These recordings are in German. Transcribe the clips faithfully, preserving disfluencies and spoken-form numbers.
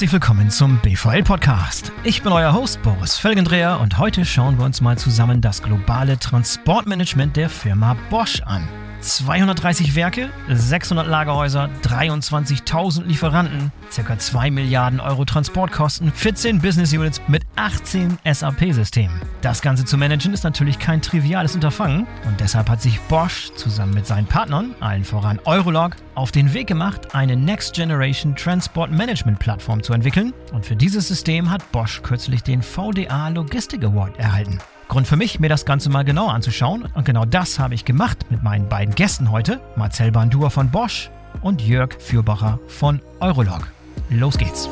Herzlich willkommen zum B V L-Podcast. Ich bin euer Host Boris Felgendreher und heute schauen wir uns mal zusammen das globale Transportmanagement der Firma Bosch an. zweihundertdreißig Werke, sechshundert Lagerhäuser, dreiundzwanzigtausend Lieferanten, ca. zwei Milliarden Euro Transportkosten, vierzehn Business Units mit achtzehn S A P-Systemen. Das Ganze zu managen ist natürlich kein triviales Unterfangen und deshalb hat sich Bosch zusammen mit seinen Partnern, allen voran Eurolog, auf den Weg gemacht, eine Next Generation Transport Management Plattform zu entwickeln und für dieses System hat Bosch kürzlich den V D A Logistic Award erhalten. Grund für mich, mir das Ganze mal genauer anzuschauen. Und genau das habe ich gemacht mit meinen beiden Gästen heute, Marcel Bandur von Bosch und Jörg Fürbacher von Eurolog. Los geht's.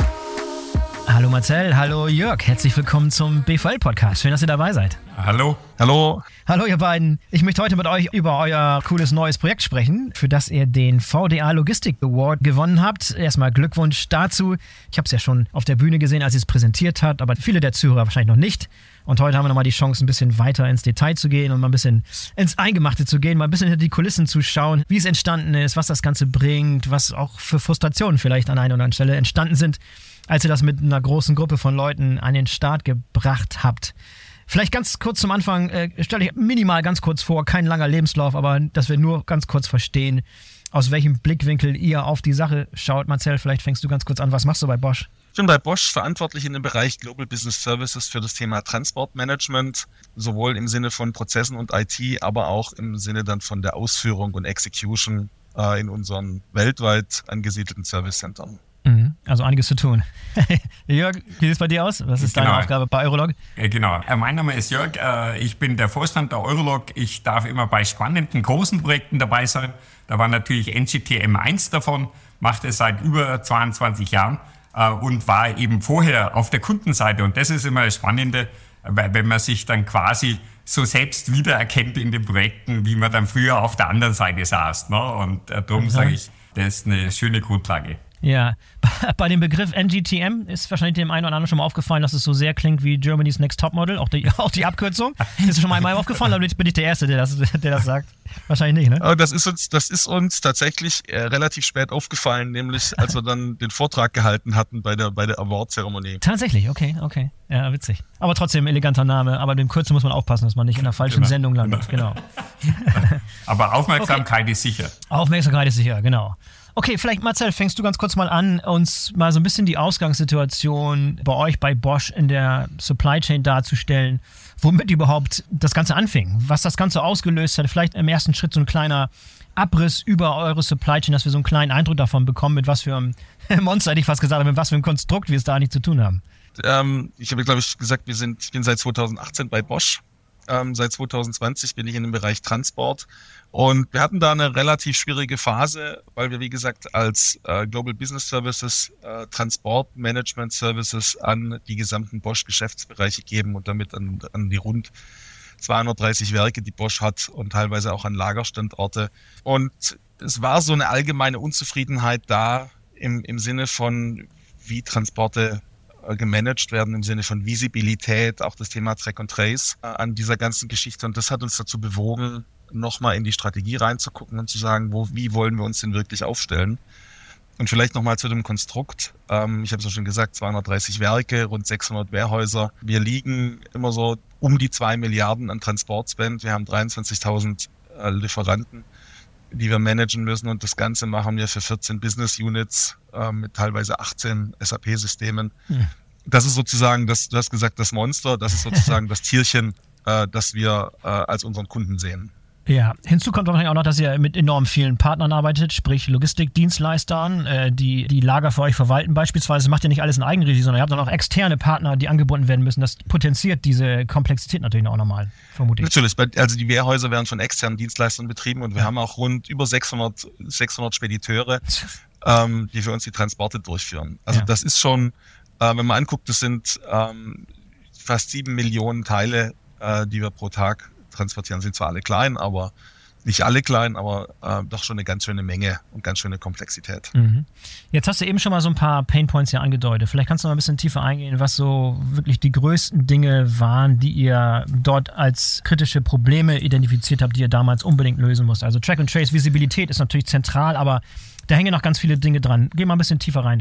Hallo Marcel, hallo Jörg, herzlich willkommen zum B V L-Podcast. Schön, dass ihr dabei seid. Hallo. Hallo. Hallo ihr beiden. Ich möchte heute mit euch über euer cooles neues Projekt sprechen, für das ihr den V D A Logistic Award gewonnen habt. Erstmal Glückwunsch dazu. Ich habe es ja schon auf der Bühne gesehen, als ihr es präsentiert habt, aber viele der Zuhörer wahrscheinlich noch nicht. Und heute haben wir nochmal die Chance, ein bisschen weiter ins Detail zu gehen und mal ein bisschen ins Eingemachte zu gehen, mal ein bisschen hinter die Kulissen zu schauen, wie es entstanden ist, was das Ganze bringt, was auch für Frustrationen vielleicht an einer oder anderen Stelle entstanden sind, als ihr das mit einer großen Gruppe von Leuten an den Start gebracht habt. Vielleicht ganz kurz zum Anfang, äh, stelle ich minimal ganz kurz vor, kein langer Lebenslauf, aber dass wir nur ganz kurz verstehen, aus welchem Blickwinkel ihr auf die Sache schaut. Marcel, vielleicht fängst du ganz kurz an. Was machst du bei Bosch? Ich bin bei Bosch verantwortlich in dem Bereich Global Business Services für das Thema Transportmanagement, sowohl im Sinne von Prozessen und I T, aber auch im Sinne dann von der Ausführung und Execution äh, in unseren weltweit angesiedelten Service-Centern. Mhm, also einiges zu tun. Jörg, wie sieht es bei dir aus? Was ist genau. deine Aufgabe bei Eurolog? Genau, mein Name ist Jörg, ich bin der Vorstand der Eurolog. Ich darf immer bei spannenden, großen Projekten dabei sein. Da war natürlich N G T M eins davon, macht es seit über zweiundzwanzig Jahren und war eben vorher auf der Kundenseite. Und das ist immer das Spannende, wenn man sich dann quasi so selbst wiedererkennt in den Projekten, wie man dann früher auf der anderen Seite saß. Und darum mhm. sage ich, das ist eine schöne Grundlage. Ja, bei dem Begriff N G T M ist wahrscheinlich dem einen oder anderen schon mal aufgefallen, dass es so sehr klingt wie Germany's Next Topmodel, auch die, auch die Abkürzung. Ist schon mal einmal aufgefallen, aber jetzt bin ich der Erste, der das, der das sagt. Wahrscheinlich nicht, ne? Das ist uns, das ist uns tatsächlich äh, relativ spät aufgefallen, nämlich als wir dann den Vortrag gehalten hatten bei der, bei der Award-Zeremonie. Tatsächlich, okay, okay. Ja, witzig. Aber trotzdem eleganter Name, aber dem Kürzel muss man aufpassen, dass man nicht in der falschen genau. Sendung landet, genau. Aber Aufmerksamkeit okay. ist sicher. Aufmerksamkeit ist sicher, genau. Okay, vielleicht Marcel, fängst du ganz kurz mal an, uns mal so ein bisschen die Ausgangssituation bei euch, bei Bosch in der Supply Chain darzustellen, womit überhaupt das Ganze anfing, was das Ganze ausgelöst hat, vielleicht im ersten Schritt so ein kleiner Abriss über eure Supply Chain, dass wir so einen kleinen Eindruck davon bekommen, mit was für einem Monster, hätte ich fast gesagt, mit was für einem Konstrukt wir es da nicht zu tun haben. Ähm, ich habe, glaube ich, gesagt, wir sind, ich bin seit zweitausendachtzehn bei Bosch. Ähm, seit zweitausendzwanzig bin ich in dem Bereich Transport und wir hatten da eine relativ schwierige Phase, weil wir, wie gesagt, als äh, Global Business Services äh, Transport Management Services an die gesamten Bosch-Geschäftsbereiche geben und damit an, an die rund zweihundertdreißig Werke, die Bosch hat und teilweise auch an Lagerstandorte. Und es war so eine allgemeine Unzufriedenheit da im, im Sinne von, wie Transporte gemanagt werden, im Sinne von Visibilität, auch das Thema Track and Trace äh, an dieser ganzen Geschichte. Und das hat uns dazu bewogen, nochmal in die Strategie reinzugucken und zu sagen, wo, wie wollen wir uns denn wirklich aufstellen? Und vielleicht nochmal zu dem Konstrukt. Ähm, ich habe es ja schon gesagt, zweihundertdreißig Werke, rund sechshundert Wehrhäuser. Wir liegen immer so um die zwei Milliarden an Transportspend. Wir haben dreiundzwanzigtausend äh, Lieferanten, die wir managen müssen. Und das Ganze machen wir für vierzehn Business Units äh, mit teilweise achtzehn S A P-Systemen. Hm. Das ist sozusagen, das, du hast gesagt, das Monster, das ist sozusagen das Tierchen, äh, das wir äh, als unseren Kunden sehen. Ja, hinzu kommt wahrscheinlich auch noch, dass ihr mit enorm vielen Partnern arbeitet, sprich Logistikdienstleistern, äh, die die Lager für euch verwalten beispielsweise. Macht ihr nicht alles in Eigenregie, sondern ihr habt dann auch externe Partner, die angebunden werden müssen. Das potenziert diese Komplexität natürlich auch nochmal, vermute ich. Natürlich, also die Wehrhäuser werden von externen Dienstleistern betrieben und wir ja. haben auch rund über sechshundert, sechshundert Spediteure, ähm, die für uns die Transporte durchführen. Also ja. das ist schon, äh, wenn man anguckt, das sind ähm, fast sieben Millionen Teile, äh, die wir pro Tag transportieren. Sind zwar alle klein, aber nicht alle klein, aber äh, doch schon eine ganz schöne Menge und ganz schöne Komplexität. Mhm. Jetzt hast du eben schon mal so ein paar Painpoints hier angedeutet. Vielleicht kannst du mal ein bisschen tiefer eingehen, was so wirklich die größten Dinge waren, die ihr dort als kritische Probleme identifiziert habt, die ihr damals unbedingt lösen musst. Also Track and Trace, Visibilität ist natürlich zentral, aber da hängen noch ganz viele Dinge dran. Geh mal ein bisschen tiefer rein da.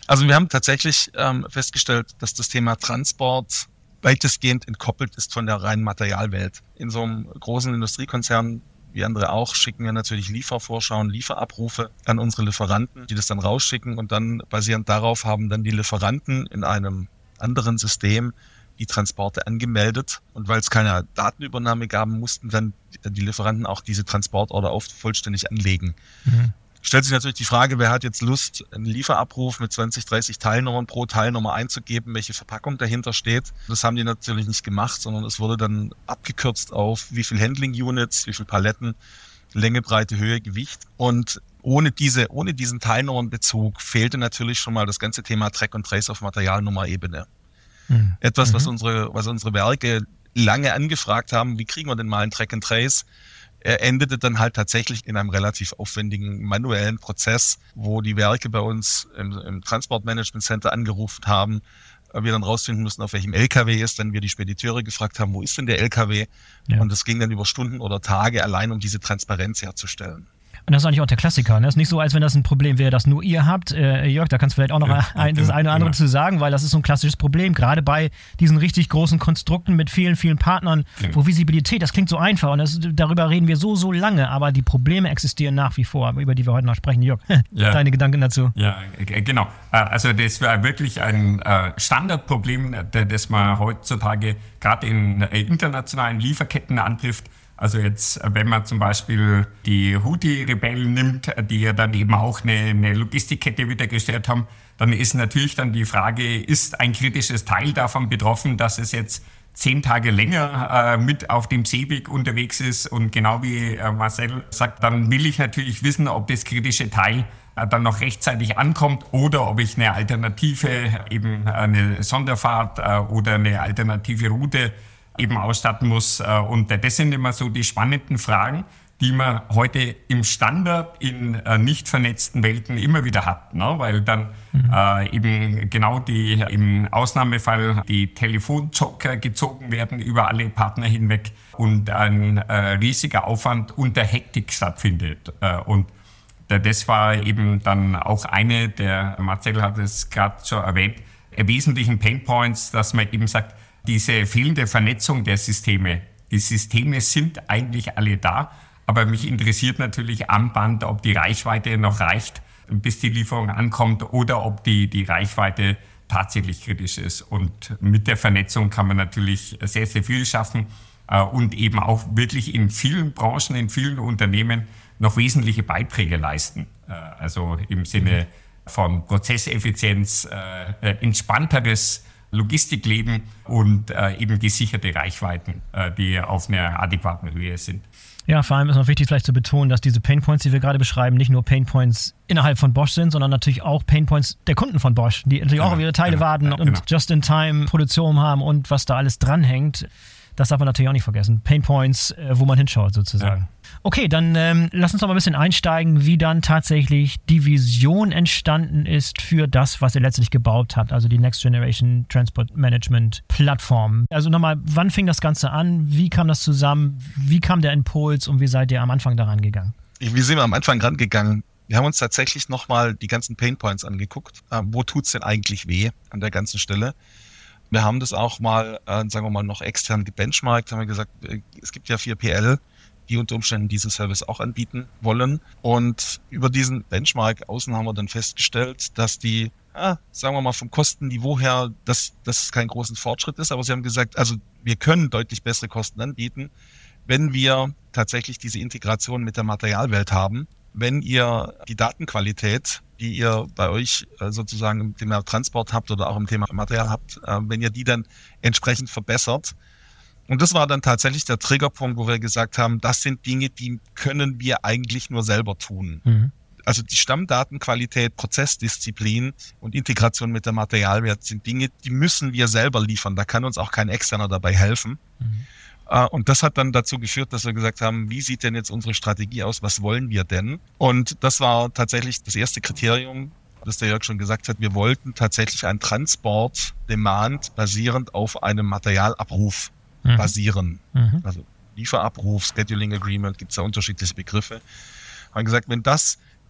Also wir haben tatsächlich ähm, festgestellt, dass das Thema Transport weitestgehend entkoppelt ist von der reinen Materialwelt. In so einem großen Industriekonzern, wie andere auch, schicken wir natürlich Liefervorschauen, Lieferabrufe an unsere Lieferanten, die das dann rausschicken und dann basierend darauf haben dann die Lieferanten in einem anderen System die Transporte angemeldet. Und weil es keine Datenübernahme gab, mussten dann die Lieferanten auch diese Transportorder oft vollständig anlegen. Mhm. Stellt sich natürlich die Frage, wer hat jetzt Lust, einen Lieferabruf mit zwanzig, dreißig Teilnummern pro Teilnummer einzugeben, welche Verpackung dahinter steht. Das haben die natürlich nicht gemacht, sondern es wurde dann abgekürzt auf wie viel Handling-Units, wie viel Paletten, Länge, Breite, Höhe, Gewicht. Und ohne diese, ohne diesen Teilnummernbezug fehlte natürlich schon mal das ganze Thema Track und Trace auf Materialnummer-Ebene. Mhm. Etwas, was unsere, was unsere Werke lange angefragt haben, wie kriegen wir denn mal einen Track and Trace? Er endete dann halt tatsächlich in einem relativ aufwendigen manuellen Prozess, wo die Werke bei uns im, im Transportmanagement Center angerufen haben, wir dann rausfinden mussten, auf welchem L K W ist, dann wir die Spediteure gefragt haben, wo ist denn der L K W? Ja. Und es ging dann über Stunden oder Tage allein, um diese Transparenz herzustellen. Und das ist eigentlich auch der Klassiker. Ne? Das ist nicht so, als wenn das ein Problem wäre, das nur ihr habt. Äh, Jörg, da kannst du vielleicht auch noch ja, ein, das eine oder andere ja. zu sagen, weil das ist so ein klassisches Problem, gerade bei diesen richtig großen Konstrukten mit vielen, vielen Partnern, ja. wo Visibilität, das klingt so einfach und das, darüber reden wir so, so lange, aber die Probleme existieren nach wie vor, über die wir heute noch sprechen. Jörg, ja. deine Gedanken dazu? Ja, genau. Also das war wirklich ein Standardproblem, das man heutzutage gerade in internationalen Lieferketten antrifft. Also jetzt, wenn man zum Beispiel die Houthi-Rebellen nimmt, die ja dann eben auch eine, eine Logistikkette wiedergestellt haben, dann ist natürlich dann die Frage, ist ein kritisches Teil davon betroffen, dass es jetzt zehn Tage länger äh, mit auf dem Seeweg unterwegs ist? Und genau wie äh, Marcel sagt, dann will ich natürlich wissen, ob das kritische Teil äh, dann noch rechtzeitig ankommt oder ob ich eine Alternative, eben eine Sonderfahrt äh, oder eine alternative Route eben ausstatten muss. Und das sind immer so die spannenden Fragen, die man heute im Standard in äh, nicht vernetzten Welten immer wieder hat, ne? Weil dann mhm. äh, eben genau die im Ausnahmefall die Telefonjoker gezogen werden über alle Partner hinweg und ein äh, riesiger Aufwand unter Hektik stattfindet. Äh, und das war eben dann auch eine, der Marcel hat es gerade schon erwähnt, der wesentlichen Painpoints, dass man eben sagt, diese fehlende Vernetzung der Systeme. Die Systeme sind eigentlich alle da, aber mich interessiert natürlich am Band, ob die Reichweite noch reicht, bis die Lieferung ankommt oder ob die, die Reichweite tatsächlich kritisch ist. Und mit der Vernetzung kann man natürlich sehr, sehr viel schaffen und eben auch wirklich in vielen Branchen, in vielen Unternehmen noch wesentliche Beiträge leisten. Also im Sinne von Prozesseffizienz, entspannteres Logistikleben und äh, eben gesicherte Reichweiten, äh, die auf einer adäquaten Höhe sind. Ja, vor allem ist noch wichtig vielleicht zu betonen, dass diese Painpoints, die wir gerade beschreiben, nicht nur Painpoints innerhalb von Bosch sind, sondern natürlich auch Painpoints der Kunden von Bosch, die natürlich genau, auch auf ihre Teile genau, warten ja, und genau. Just-in-Time-Produktion haben und was da alles dranhängt. Das darf man natürlich auch nicht vergessen. Painpoints, äh, wo man hinschaut sozusagen. Ja. Okay, dann ähm, lass uns noch mal ein bisschen einsteigen, wie dann tatsächlich die Vision entstanden ist für das, was ihr letztlich gebaut habt, also die Next Generation Transport Management Plattform. Also nochmal, wann fing das Ganze an? Wie kam das zusammen? Wie kam der Impuls und wie seid ihr am Anfang daran gegangen? Wie sind wir am Anfang rangegangen? Wir haben uns tatsächlich nochmal die ganzen Painpoints angeguckt. Äh, wo tut's denn eigentlich weh an der ganzen Stelle? Wir haben das auch mal, äh, sagen wir mal, noch extern gebenchmarkt, haben wir gesagt, äh, es gibt ja vier P L, die unter Umständen diesen Service auch anbieten wollen. Und über diesen Benchmark außen haben wir dann festgestellt, dass die, ah, sagen wir mal, vom Kostenniveau her, dass das kein großen Fortschritt ist. Aber sie haben gesagt, also wir können deutlich bessere Kosten anbieten, wenn wir tatsächlich diese Integration mit der Materialwelt haben. Wenn ihr die Datenqualität, die ihr bei euch sozusagen im Thema Transport habt oder auch im Thema Material habt, wenn ihr die dann entsprechend verbessert. Und das war dann tatsächlich der Triggerpunkt, wo wir gesagt haben, das sind Dinge, die können wir eigentlich nur selber tun. Mhm. Also die Stammdatenqualität, Prozessdisziplin und Integration mit der Materialwelt sind Dinge, die müssen wir selber liefern. Da kann uns auch kein Externer dabei helfen. Mhm. Und das hat dann dazu geführt, dass wir gesagt haben, wie sieht denn jetzt unsere Strategie aus? Was wollen wir denn? Und das war tatsächlich das erste Kriterium, das der Jörg schon gesagt hat. Wir wollten tatsächlich einen Transport-Demand basierend auf einem Materialabruf mhm. basieren. Mhm. Also Lieferabruf, Scheduling Agreement, gibt es da unterschiedliche Begriffe. Wir haben gesagt, wenn das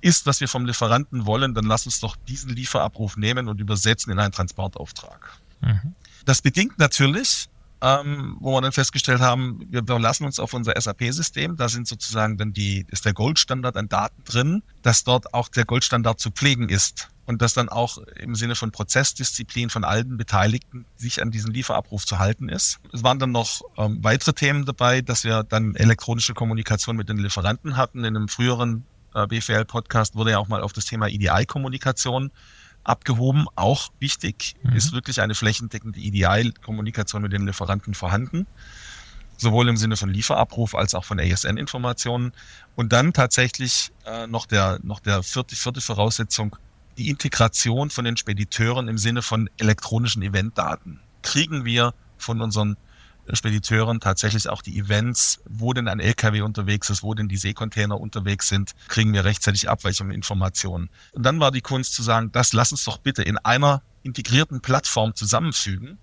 ist, was wir vom Lieferanten wollen, dann lass uns doch diesen Lieferabruf nehmen und übersetzen in einen Transportauftrag. Mhm. Das bedingt natürlich, ähm, wo wir dann festgestellt haben, wir verlassen uns auf unser S A P-System, da sind sozusagen dann die, ist der Goldstandard an Daten drin, dass dort auch der Goldstandard zu pflegen ist und dass dann auch im Sinne von Prozessdisziplin von allen Beteiligten sich an diesen Lieferabruf zu halten ist. Es waren dann noch ähm, weitere Themen dabei, dass wir dann elektronische Kommunikation mit den Lieferanten hatten. In einem früheren äh, B V L-Podcast wurde ja auch mal auf das Thema E D I-Kommunikation abgehoben, auch wichtig, mhm. ist wirklich eine flächendeckende E D I-Kommunikation mit den Lieferanten vorhanden, sowohl im Sinne von Lieferabruf als auch von A S N-Informationen. Und dann tatsächlich äh, noch der noch der vierte, vierte Voraussetzung, die Integration von den Spediteuren im Sinne von elektronischen Eventdaten. Kriegen wir von unseren Spediteuren tatsächlich auch die Events, wo denn ein L K W unterwegs ist, wo denn die Seekontainer unterwegs sind, kriegen wir rechtzeitig Abweichungen, Informationen. Und dann war die Kunst zu sagen, das lass uns doch bitte in einer integrierten Plattform zusammenfügen.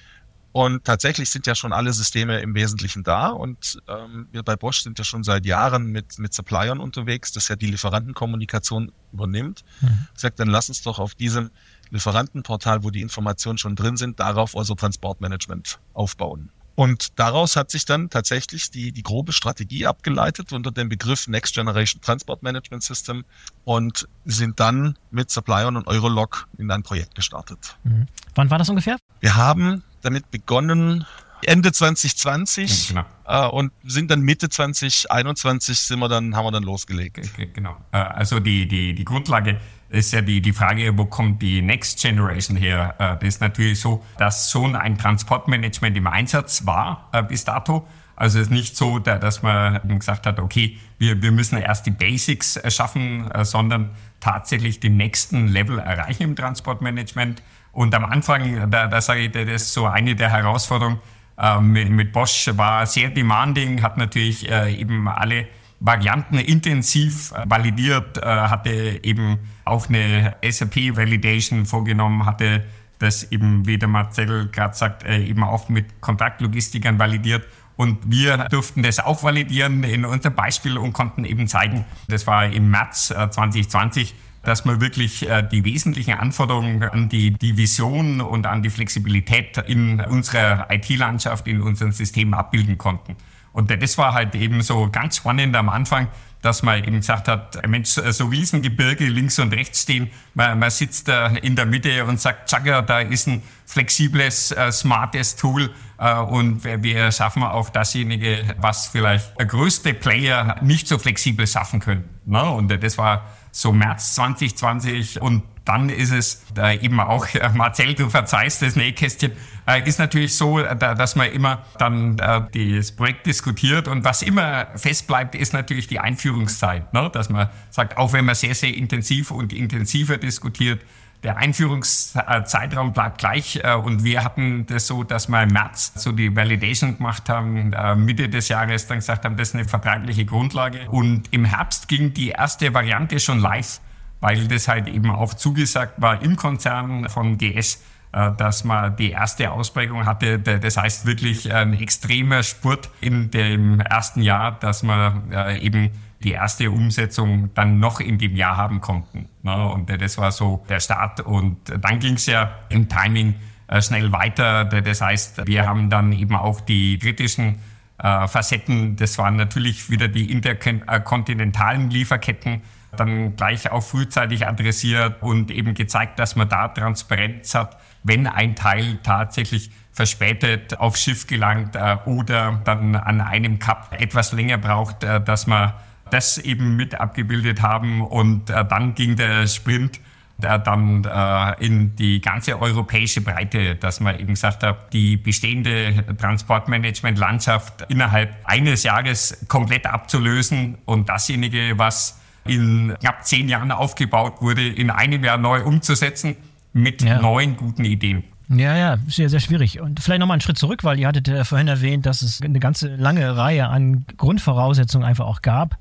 Und tatsächlich sind ja schon alle Systeme im Wesentlichen da und ähm, wir bei Bosch sind ja schon seit Jahren mit mit Suppliern unterwegs, das ja die Lieferantenkommunikation übernimmt. Mhm. Sagt, dann lass uns doch auf diesem Lieferantenportal, wo die Informationen schon drin sind, darauf unser Transportmanagement aufbauen. Und daraus hat sich dann tatsächlich die, die grobe Strategie abgeleitet unter dem Begriff Next Generation Transport Management System und sind dann mit Suppliern und Eurolog in ein Projekt gestartet. Mhm. Wann war das ungefähr? Wir haben damit begonnen Ende zwanzig zwanzig genau. äh, und sind dann Mitte zwanzig einundzwanzig sind wir dann, haben wir dann losgelegt. Genau. Also die, die, die Grundlage ist ja die, die Frage, wo kommt die Next Generation her? Das ist natürlich so, dass schon ein Transportmanagement im Einsatz war bis dato. Also es ist nicht so, dass man gesagt hat, okay, wir, wir müssen erst die Basics schaffen, sondern tatsächlich den nächsten Level erreichen im Transportmanagement. Und am Anfang, da, da sage ich, das ist so eine der Herausforderungen, mit, mit Bosch war sehr demanding, hat natürlich eben alle Varianten intensiv validiert, äh, hatte eben auch eine S A P-Validation vorgenommen, hatte das eben, wie der Marcel gerade sagt, äh, eben auch mit Kontaktlogistikern validiert. Und wir durften das auch validieren in unserem Beispiel und konnten eben zeigen, das war im März äh, zwanzig zwanzig, dass wir wirklich äh, die wesentlichen Anforderungen an die, die Vision und an die Flexibilität in unserer I T-Landschaft, in unserem System abbilden konnten. Und das war halt eben so ganz spannend am Anfang, dass man eben gesagt hat, Mensch, so Riesengebirge links und rechts stehen, man, man sitzt da in der Mitte und sagt, Chagger, da ist ein flexibles, äh, smartes Tool äh, und wir, wir schaffen auch dasjenige, was vielleicht der größte Player nicht so flexibel schaffen können. Ne? Und das war so März zwanzig zwanzig und dann ist es da eben auch, Marcel, du verzeihst das Nähkästchen, äh, ist natürlich so, da, dass man immer dann äh, das Projekt diskutiert und was immer fest bleibt, ist natürlich die Einführungszeit. Ne? Dass man sagt, auch wenn man sehr, sehr intensiv und intensiver diskutiert, der Einführungszeitraum bleibt gleich äh, und wir hatten das so, dass wir im März so die Validation gemacht haben, äh, Mitte des Jahres dann gesagt haben, das ist eine vertragliche Grundlage und im Herbst ging die erste Variante schon live, weil das halt eben auch zugesagt war im Konzern von G S, äh, dass man die erste Ausprägung hatte. Das heißt wirklich ein extremer Spurt in dem ersten Jahr, dass man äh, eben die erste Umsetzung dann noch in dem Jahr haben konnten. Und das war so der Start. Und dann ging es ja im Timing schnell weiter. Das heißt, wir haben dann eben auch die kritischen Facetten, das waren natürlich wieder die interkontinentalen Lieferketten, dann gleich auch frühzeitig adressiert und eben gezeigt, dass man da Transparenz hat, wenn ein Teil tatsächlich verspätet aufs Schiff gelangt äh, oder dann an einem Kap etwas länger braucht, äh, dass man das eben mit abgebildet haben. Und äh, dann ging der Sprint äh, dann äh, in die ganze europäische Breite, dass man eben gesagt hat, die bestehende Transportmanagement-Landschaft innerhalb eines Jahres komplett abzulösen und dasjenige, was in knapp zehn Jahren aufgebaut wurde, in einem Jahr neu umzusetzen mit ja. neuen guten Ideen. Ja, ja, sehr, sehr schwierig. Und vielleicht nochmal einen Schritt zurück, weil ihr hattet ja vorhin erwähnt, dass es eine ganze lange Reihe an Grundvoraussetzungen einfach auch gab,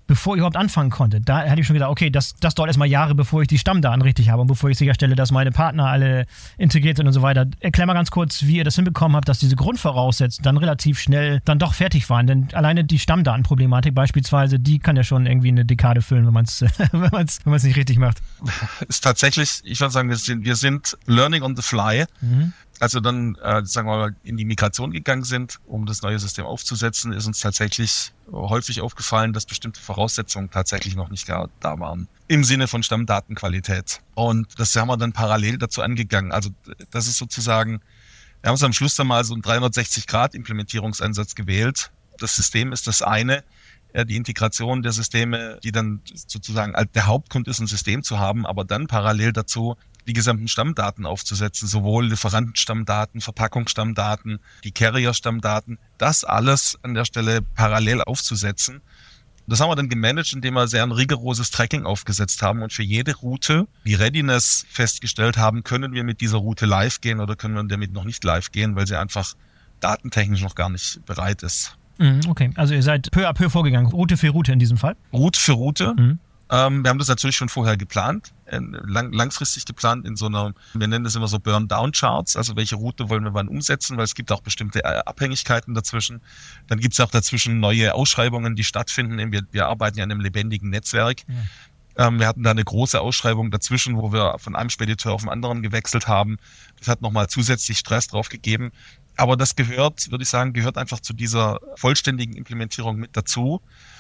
bevor ich überhaupt anfangen konnte. Da hätte ich schon gedacht, okay, das, das dauert erstmal Jahre, bevor ich die Stammdaten richtig habe und bevor ich sicherstelle, dass meine Partner alle integriert sind und so weiter. Erklär mal ganz kurz, wie ihr das hinbekommen habt, dass diese Grundvoraussetzungen dann relativ schnell dann doch fertig waren. Denn alleine die Stammdatenproblematik beispielsweise, die kann ja schon irgendwie eine Dekade füllen, wenn man es wenn man's, wenn man's nicht richtig macht. Ist tatsächlich, ich würde sagen, wir sind, wir sind learning on the fly. Mhm. Als wir dann, äh, sagen wir mal, in die Migration gegangen sind, um das neue System aufzusetzen, ist uns tatsächlich häufig aufgefallen, dass bestimmte Voraussetzungen tatsächlich noch nicht da waren. Im Sinne von Stammdatenqualität. Und das haben wir dann parallel dazu angegangen. Also das ist sozusagen, wir haben uns am Schluss dann mal so einen dreihundertsechzig Grad Implementierungsansatz gewählt. Das System ist das eine. Die Integration der Systeme, die dann sozusagen der Hauptgrund ist, ein System zu haben, aber dann parallel dazu die gesamten Stammdaten aufzusetzen, sowohl Lieferantenstammdaten, Verpackungsstammdaten, die Carrier-Stammdaten, das alles an der Stelle parallel aufzusetzen. Das haben wir dann gemanagt, indem wir sehr ein rigoroses Tracking aufgesetzt haben und für jede Route die Readiness festgestellt haben, können wir mit dieser Route live gehen oder können wir damit noch nicht live gehen, weil sie einfach datentechnisch noch gar nicht bereit ist. Okay, also ihr seid peu à peu vorgegangen, Route für Route in diesem Fall? Route für Route. Mhm. Ähm, wir haben das natürlich schon vorher geplant, äh, lang, langfristig geplant in so einer, wir nennen das immer so Burn-Down-Charts, also welche Route wollen wir wann umsetzen, weil es gibt auch bestimmte äh, Abhängigkeiten dazwischen. Dann gibt es auch dazwischen neue Ausschreibungen, die stattfinden. Wir, wir arbeiten ja in einem lebendigen Netzwerk. Ja. Ähm, wir hatten da eine große Ausschreibung dazwischen, wo wir von einem Spediteur auf den anderen gewechselt haben. Das hat nochmal zusätzlich Stress drauf gegeben. Aber das gehört, würde ich sagen, gehört einfach zu dieser vollständigen Implementierung mit dazu.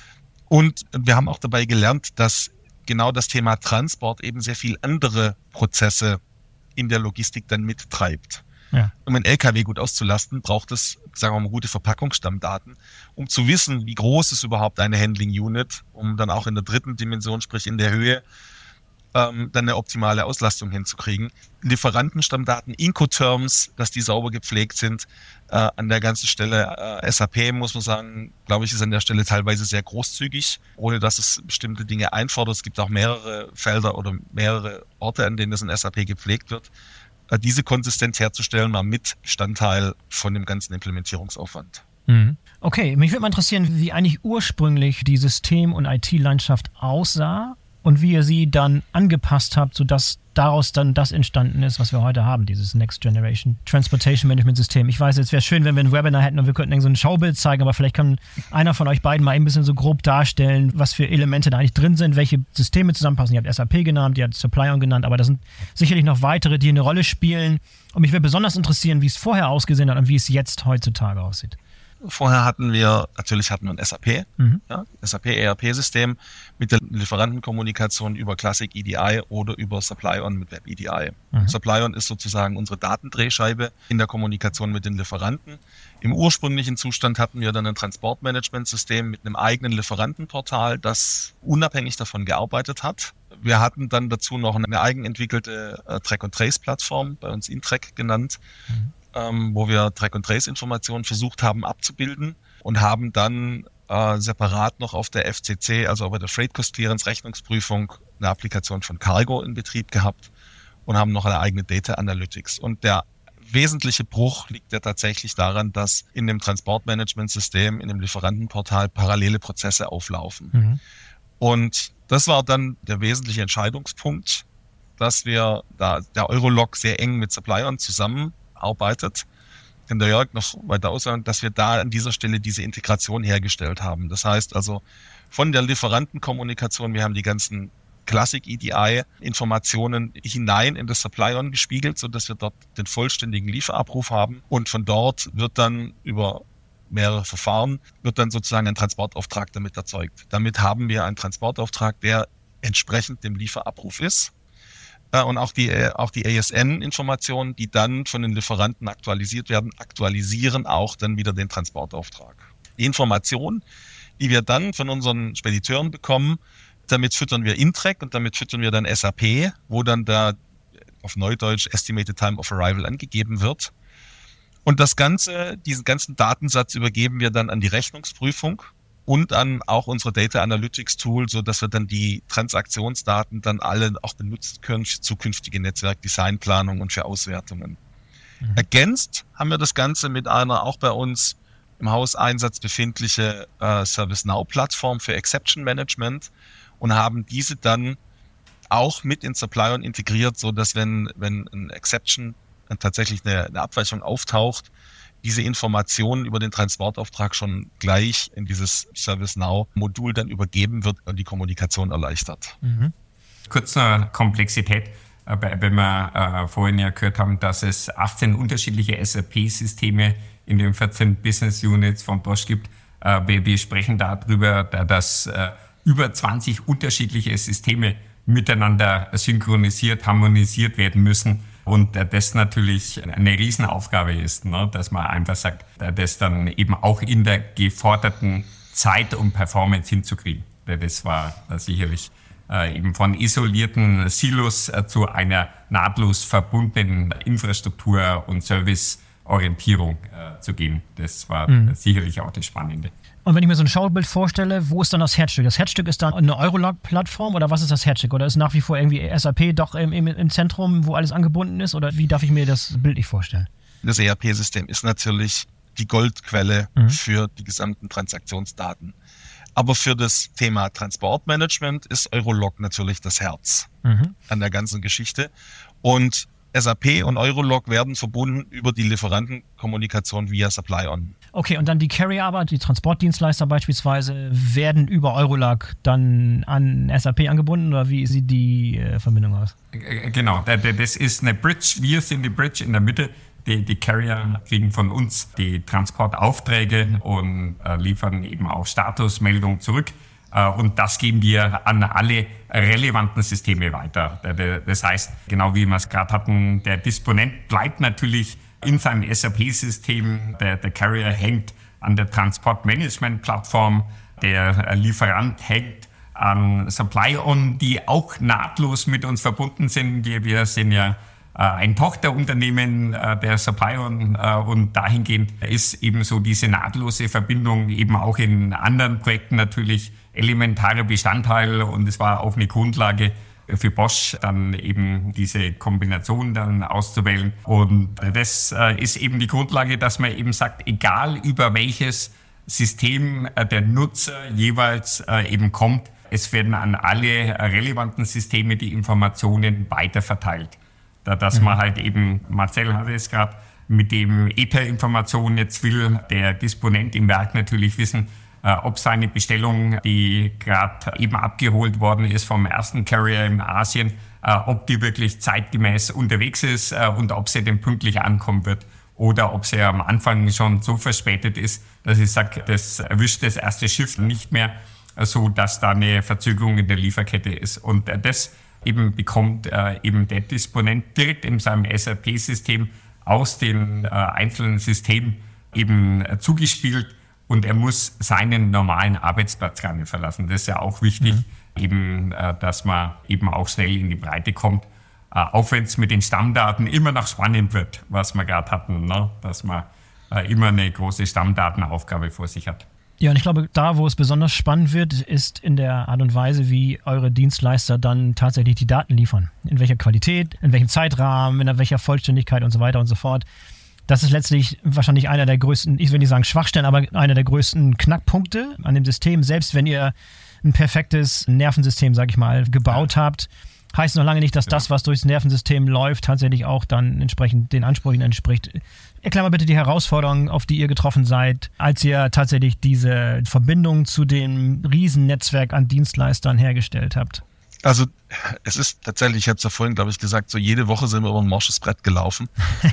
Und wir haben auch dabei gelernt, dass genau das Thema Transport eben sehr viel andere Prozesse in der Logistik dann mittreibt. Ja. Um einen L K W gut auszulasten, braucht es, sagen wir mal, gute Verpackungsstammdaten, um zu wissen, wie groß ist überhaupt eine Handling Unit, um dann auch in der dritten Dimension, sprich in der Höhe, ähm, dann eine optimale Auslastung hinzukriegen. Lieferantenstammdaten, Incoterms, dass die sauber gepflegt sind. Äh, an der ganzen Stelle äh, S A P, muss man sagen, glaube ich, ist an der Stelle teilweise sehr großzügig, ohne dass es bestimmte Dinge einfordert. Es gibt auch mehrere Felder oder mehrere Orte, an denen das in S A P gepflegt wird. Äh, diese Konsistenz herzustellen, war mit Bestandteil von dem ganzen Implementierungsaufwand. Mhm. Okay, mich würde mal interessieren, wie eigentlich ursprünglich die System- und I T-Landschaft aussah und wie ihr sie dann angepasst habt, sodass daraus dann das entstanden ist, was wir heute haben, dieses Next Generation Transportation Management System. Ich weiß, es wäre schön, wenn wir ein Webinar hätten und wir könnten so ein Schaubild zeigen, aber vielleicht kann einer von euch beiden mal ein bisschen so grob darstellen, was für Elemente da eigentlich drin sind, welche Systeme zusammenpassen. Ihr habt S A P genannt, ihr habt Supplier genannt, aber da sind sicherlich noch weitere, die eine Rolle spielen. Und mich würde besonders interessieren, wie es vorher ausgesehen hat und wie es jetzt heutzutage aussieht. Vorher hatten wir, natürlich hatten wir ein S A P, mhm. ja, S A P E R P-System mit der Lieferantenkommunikation über Classic E D I oder über Supply-On mit Web E D I. Mhm. Supply-On ist sozusagen unsere Datendrehscheibe in der Kommunikation mit den Lieferanten. Im ursprünglichen Zustand hatten wir dann ein Transportmanagementsystem mit einem eigenen Lieferantenportal, das unabhängig davon gearbeitet hat. Wir hatten dann dazu noch eine eigenentwickelte äh, Track-and-Trace-Plattform, bei uns Intrack genannt, mhm. Ähm, wo wir Track-and-Trace-Informationen versucht haben abzubilden und haben dann äh, separat noch auf der F C C, also bei der Freight Cost Clearance Rechnungsprüfung, eine Applikation von Cargo in Betrieb gehabt und haben noch eine eigene Data Analytics. Und der wesentliche Bruch liegt ja tatsächlich daran, dass in dem Transportmanagementsystem, in dem Lieferantenportal parallele Prozesse auflaufen. Mhm. Und das war dann der wesentliche Entscheidungspunkt, dass wir da der Eurolog sehr eng mit Suppliern zusammen arbeitet, kann der Jörg noch weiter aussagen, dass wir da an dieser Stelle diese Integration hergestellt haben. Das heißt also von der Lieferantenkommunikation, wir haben die ganzen Classic E D I-Informationen hinein in das Supply-On gespiegelt, sodass wir dort den vollständigen Lieferabruf haben und von dort wird dann über mehrere Verfahren, wird dann sozusagen ein Transportauftrag damit erzeugt. Damit haben wir einen Transportauftrag, der entsprechend dem Lieferabruf ist. Und auch die, auch die A S N-Informationen, die dann von den Lieferanten aktualisiert werden, aktualisieren auch dann wieder den Transportauftrag. Die Informationen, die wir dann von unseren Spediteuren bekommen, damit füttern wir Intrack und damit füttern wir dann S A P, wo dann da auf Neudeutsch Estimated Time of Arrival angegeben wird. Und das Ganze, diesen ganzen Datensatz übergeben wir dann an die Rechnungsprüfung und an auch unsere Data Analytics Tool, so dass wir dann die Transaktionsdaten dann alle auch benutzen können für zukünftige Netzwerkdesignplanung und für Auswertungen. Mhm. Ergänzt haben wir das Ganze mit einer auch bei uns im Hauseinsatz befindliche äh, ServiceNow-Plattform für Exception Management und haben diese dann auch mit in Supply-On integriert, so dass wenn wenn ein Exception äh, tatsächlich eine, eine Abweichung auftaucht, diese Informationen über den Transportauftrag schon gleich in dieses ServiceNow-Modul dann übergeben wird und die Kommunikation erleichtert. Mhm. Kurz eine Komplexität. Wenn wir äh, vorhin ja gehört haben, dass es achtzehn unterschiedliche S A P-Systeme in den vierzehn Business Units von Bosch gibt. Äh, wir, wir sprechen darüber, dass äh, über zwanzig unterschiedliche Systeme miteinander synchronisiert, harmonisiert werden müssen. Und äh, das natürlich eine Riesenaufgabe ist, ne? Dass man einfach sagt, das dann eben auch in der geforderten Zeit und Performance hinzukriegen. Das war äh, sicherlich äh, eben von isolierten Silos äh, zu einer nahtlos verbundenen Infrastruktur- und Serviceorientierung äh, zu gehen. Das war mhm. äh, sicherlich auch das Spannende. Und wenn ich mir so ein Schaubild vorstelle, wo ist dann das Herzstück? Das Herzstück ist dann eine Eurolog-Plattform oder was ist das Herzstück? Oder ist nach wie vor irgendwie S A P doch im, im, im Zentrum, wo alles angebunden ist? Oder wie darf ich mir das bildlich vorstellen? Das E R P-System ist natürlich die Goldquelle mhm. für die gesamten Transaktionsdaten. Aber für das Thema Transportmanagement ist Eurolog natürlich das Herz mhm. an der ganzen Geschichte. Und S A P und Eurolog werden verbunden über die Lieferantenkommunikation via Supply-On. Okay, und dann die Carrier aber, die Transportdienstleister beispielsweise, werden über Eurolog dann an S A P angebunden oder wie sieht die äh, Verbindung aus? Genau, das ist eine Bridge, wir sind die Bridge in der Mitte. Die, die Carrier kriegen von uns die Transportaufträge und äh, liefern eben auch Statusmeldungen zurück. Äh, und das geben wir an alle relevanten Systeme weiter. Das heißt, genau wie wir es gerade hatten, der Disponent bleibt natürlich in seinem S A P-System. Der, der Carrier hängt an der Transportmanagement-Plattform. Der Lieferant hängt an Supply-On, die auch nahtlos mit uns verbunden sind. Wir, wir sind ja ein Tochterunternehmen der Supply-On und dahingehend ist eben so diese nahtlose Verbindung eben auch in anderen Projekten natürlich elementarer Bestandteil und es war auch eine Grundlage für Bosch, dann eben diese Kombination dann auszuwählen. Und das ist eben die Grundlage, dass man eben sagt, egal über welches System der Nutzer jeweils eben kommt, es werden an alle relevanten Systeme die Informationen weiterverteilt. Da, dass man halt eben, Marcel hatte es gerade, mit dem E T A-Information jetzt will der Disponent im Werk natürlich wissen, äh, ob seine Bestellung, die gerade eben abgeholt worden ist vom ersten Carrier in Asien, äh, ob die wirklich zeitgemäß unterwegs ist äh, und ob sie denn pünktlich ankommen wird. Oder ob sie am Anfang schon so verspätet ist, dass ich sage, das erwischt das erste Schiff nicht mehr, so dass da eine Verzögerung in der Lieferkette ist. Und äh, das eben bekommt äh, eben der Disponent direkt in seinem S A P-System aus den äh, einzelnen Systemen eben äh, zugespielt und er muss seinen normalen Arbeitsplatz gar nicht verlassen. Das ist ja auch wichtig, mhm. eben, äh, dass man eben auch schnell in die Breite kommt, äh, auch wenn es mit den Stammdaten immer noch spannend wird, was wir gerade hatten, ne? Dass man äh, immer eine große Stammdatenaufgabe vor sich hat. Ja, und ich glaube, da, wo es besonders spannend wird, ist in der Art und Weise, wie eure Dienstleister dann tatsächlich die Daten liefern. In welcher Qualität, in welchem Zeitrahmen, in welcher Vollständigkeit und so weiter und so fort. Das ist letztlich wahrscheinlich einer der größten, ich will nicht sagen Schwachstellen, aber einer der größten Knackpunkte an dem System. Selbst wenn ihr ein perfektes Nervensystem, sag ich mal, gebaut habt, heißt noch lange nicht, dass das, was durchs Nervensystem läuft, tatsächlich auch dann entsprechend den Ansprüchen entspricht. Erklär mal bitte die Herausforderungen, auf die ihr getroffen seid, als ihr tatsächlich diese Verbindung zu dem Riesennetzwerk an Dienstleistern hergestellt habt. Also es ist tatsächlich, ich habe es ja vorhin, glaube ich, gesagt, so jede Woche sind wir über ein morsches Brett gelaufen.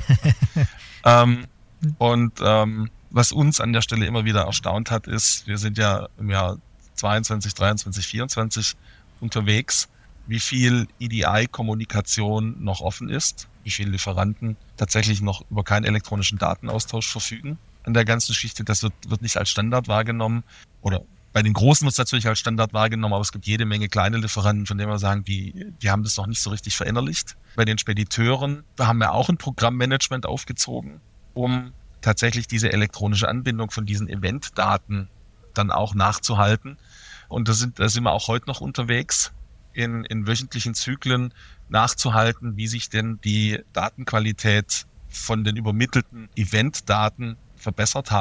ähm, und ähm, was uns an der Stelle immer wieder erstaunt hat, ist, wir sind ja im Jahr zweiundzwanzig, dreiundzwanzig, vierundzwanzig unterwegs, wie viel E D I-Kommunikation noch offen ist, wie viele Lieferanten tatsächlich noch über keinen elektronischen Datenaustausch verfügen an der ganzen Geschichte. Das wird, wird nicht als Standard wahrgenommen oder bei den Großen wird es natürlich als Standard wahrgenommen, aber es gibt jede Menge kleine Lieferanten, von denen wir sagen, die, die haben das noch nicht so richtig verinnerlicht. Bei den Spediteuren, da haben wir auch ein Programmmanagement aufgezogen, um tatsächlich diese elektronische Anbindung von diesen Eventdaten dann auch nachzuhalten. Und da sind, da sind wir auch heute noch unterwegs, in, in wöchentlichen Zyklen nachzuhalten, wie sich denn die Datenqualität von den übermittelten Eventdaten verbessert haben.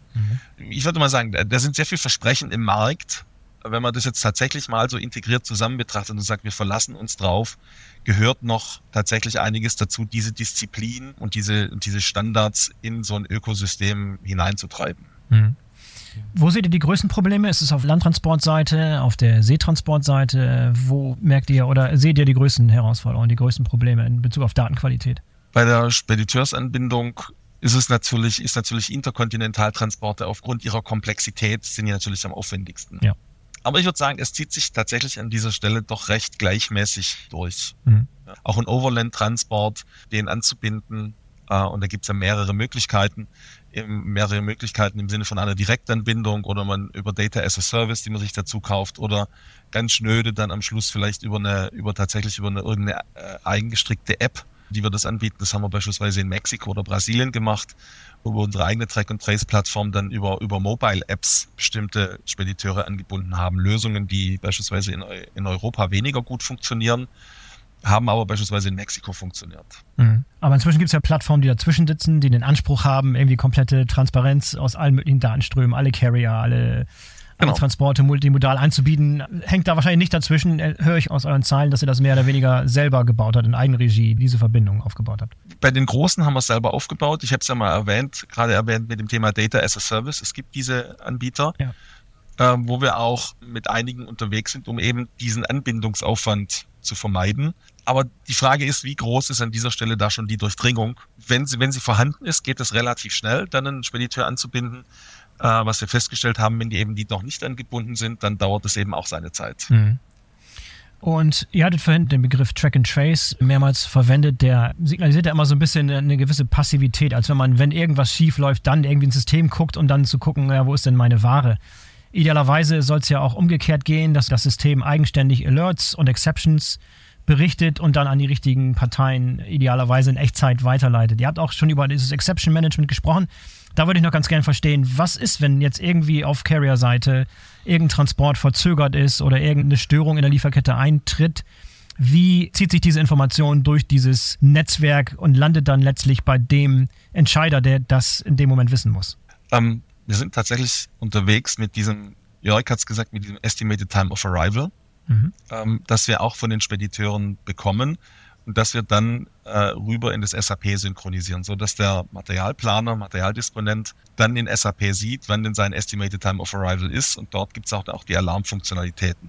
Mhm. Ich würde mal sagen, da sind sehr viele Versprechen im Markt. Wenn man das jetzt tatsächlich mal so integriert zusammen betrachtet und sagt, wir verlassen uns drauf, gehört noch tatsächlich einiges dazu, diese Disziplin und diese, diese Standards in so ein Ökosystem hineinzutreiben. Mhm. Wo seht ihr die größten Probleme? Ist es auf Landtransportseite, auf der Seetransportseite? Wo merkt ihr oder seht ihr die größten Herausforderungen, die größten Probleme in Bezug auf Datenqualität? Bei der Spediteursanbindung ist es natürlich, ist natürlich Interkontinentaltransporte aufgrund ihrer Komplexität sind die natürlich am aufwendigsten. Ja. Aber ich würde sagen, es zieht sich tatsächlich an dieser Stelle doch recht gleichmäßig durch. Mhm. Ja, auch ein Overland-Transport, den anzubinden, äh, und da gibt es ja mehrere Möglichkeiten, im, mehrere Möglichkeiten im Sinne von einer Direktanbindung oder man über Data as a Service, die man sich dazu kauft, oder ganz schnöde dann am Schluss vielleicht über eine, über tatsächlich über eine irgendeine äh, eigengestrickte App, die wir das anbieten. Das haben wir beispielsweise in Mexiko oder Brasilien gemacht, wo wir unsere eigene Track-and-Trace-Plattform dann über, über Mobile-Apps bestimmte Spediteure angebunden haben. Lösungen, die beispielsweise in, in Europa weniger gut funktionieren, haben aber beispielsweise in Mexiko funktioniert. Mhm. Aber inzwischen gibt es ja Plattformen, die dazwischen sitzen, die den Anspruch haben, irgendwie komplette Transparenz aus allen möglichen Datenströmen, alle Carrier, alle Genau. Transporte multimodal einzubieten. Hängt da wahrscheinlich nicht dazwischen, höre ich aus euren Zahlen, dass ihr das mehr oder weniger selber gebaut habt, in Eigenregie, diese Verbindung aufgebaut habt. Bei den Großen haben wir es selber aufgebaut. Ich habe es ja mal erwähnt, gerade erwähnt mit dem Thema Data as a Service. Es gibt diese Anbieter, ja. äh, wo wir auch mit einigen unterwegs sind, um eben diesen Anbindungsaufwand zu vermeiden. Aber die Frage ist, wie groß ist an dieser Stelle da schon die Durchdringung? Wenn sie, wenn sie vorhanden ist, geht es relativ schnell, dann einen Spediteur anzubinden. Uh, was wir festgestellt haben, wenn die eben die noch nicht angebunden sind, dann dauert es eben auch seine Zeit. Mhm. Und ihr hattet vorhin den Begriff Track and Trace mehrmals verwendet, der signalisiert ja immer so ein bisschen eine gewisse Passivität, als wenn man, wenn irgendwas schief läuft, dann irgendwie ins System guckt und dann zu gucken, ja, wo ist denn meine Ware? Idealerweise soll es ja auch umgekehrt gehen, dass das System eigenständig Alerts und Exceptions berichtet und dann an die richtigen Parteien idealerweise in Echtzeit weiterleitet. Ihr habt auch schon über dieses Exception Management gesprochen. Da würde ich noch ganz gerne verstehen, was ist, wenn jetzt irgendwie auf Carrier-Seite irgendein Transport verzögert ist oder irgendeine Störung in der Lieferkette eintritt? Wie zieht sich diese Information durch dieses Netzwerk und landet dann letztlich bei dem Entscheider, der das in dem Moment wissen muss? Ähm, wir sind tatsächlich unterwegs mit diesem, Jörg hat es gesagt, mit diesem Estimated Time of Arrival, mhm. ähm, das wir auch von den Spediteuren bekommen. Und dass wir dann äh, rüber in das S A P synchronisieren, so dass der Materialplaner, Materialdisponent dann in S A P sieht, wann denn sein Estimated Time of Arrival ist, und dort gibt es auch, auch die Alarmfunktionalitäten.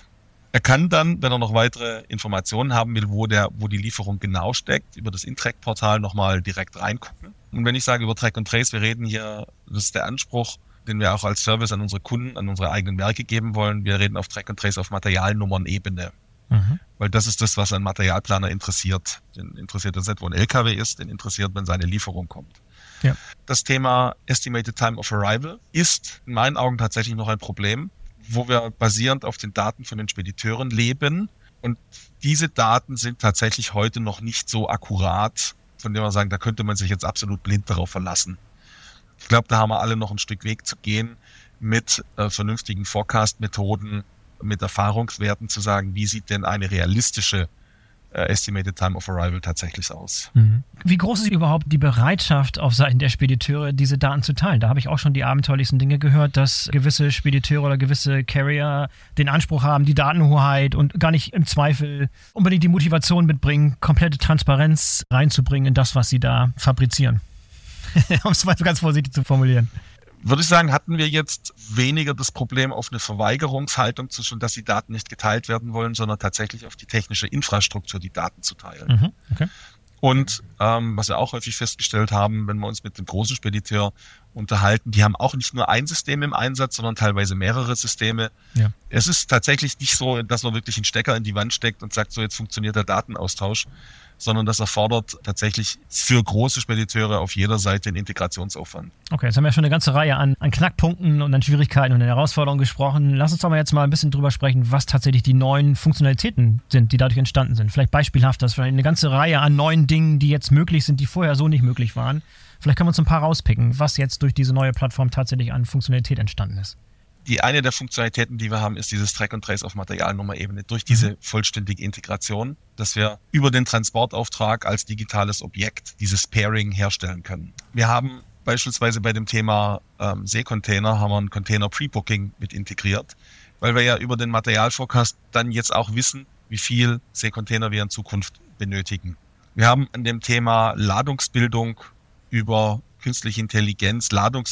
Er kann dann, wenn er noch weitere Informationen haben will, wo der, wo die Lieferung genau steckt, über das Intrack-Portal nochmal direkt reingucken. Und wenn ich sage über Track and Trace, wir reden hier, das ist der Anspruch, den wir auch als Service an unsere Kunden, an unsere eigenen Werke geben wollen. Wir reden auf Track and Trace auf Materialnummernebene. Mhm. Weil das ist das, was einen Materialplaner interessiert. Den interessiert das nicht, wo ein L K W ist, den interessiert, wenn seine Lieferung kommt. Ja. Das Thema Estimated Time of Arrival ist in meinen Augen tatsächlich noch ein Problem, wo wir basierend auf den Daten von den Spediteuren leben. Und diese Daten sind tatsächlich heute noch nicht so akkurat, von dem wir sagen, da könnte man sich jetzt absolut blind darauf verlassen. Ich glaube, da haben wir alle noch ein Stück Weg zu gehen mit äh, vernünftigen Forecast-Methoden, mit Erfahrungswerten zu sagen, wie sieht denn eine realistische äh, Estimated Time of Arrival tatsächlich aus. Mhm. Wie groß ist überhaupt die Bereitschaft auf Seiten der Spediteure, diese Daten zu teilen? Da habe ich auch schon die abenteuerlichsten Dinge gehört, dass gewisse Spediteure oder gewisse Carrier den Anspruch haben, die Datenhoheit und gar nicht im Zweifel unbedingt die Motivation mitbringen, komplette Transparenz reinzubringen in das, was sie da fabrizieren. Um es mal ganz vorsichtig zu formulieren. Würde ich sagen, hatten wir jetzt weniger das Problem auf eine Verweigerungshaltung zu schon, dass die Daten nicht geteilt werden wollen, sondern tatsächlich auf die technische Infrastruktur, die Daten zu teilen. Mhm, okay. Und ähm, was wir auch häufig festgestellt haben, wenn wir uns mit dem großen Spediteur unterhalten, die haben auch nicht nur ein System im Einsatz, sondern teilweise mehrere Systeme. Ja. Es ist tatsächlich nicht so, dass man wirklich einen Stecker in die Wand steckt und sagt, so jetzt funktioniert der Datenaustausch, sondern das erfordert tatsächlich für große Spediteure auf jeder Seite einen Integrationsaufwand. Okay, jetzt haben wir schon eine ganze Reihe an, an Knackpunkten und an Schwierigkeiten und an Herausforderungen gesprochen. Lass uns doch mal jetzt mal ein bisschen drüber sprechen, was tatsächlich die neuen Funktionalitäten sind, die dadurch entstanden sind. Vielleicht beispielhaft, das vielleicht eine ganze Reihe an neuen Dingen, die jetzt möglich sind, die vorher so nicht möglich waren. Vielleicht können wir uns ein paar rauspicken, was jetzt durch diese neue Plattform tatsächlich an Funktionalität entstanden ist. Die eine der Funktionalitäten, die wir haben, ist dieses Track and Trace auf Materialnummerebene durch diese mhm. vollständige Integration, dass wir über den Transportauftrag als digitales Objekt dieses Pairing herstellen können. Wir haben beispielsweise bei dem Thema ähm, Seekontainer haben wir ein Container Pre-Booking mit integriert, weil wir ja über den Materialforecast dann jetzt auch wissen, wie viel Seekontainer wir in Zukunft benötigen. Wir haben an dem Thema Ladungsbildung über künstliche Intelligenz,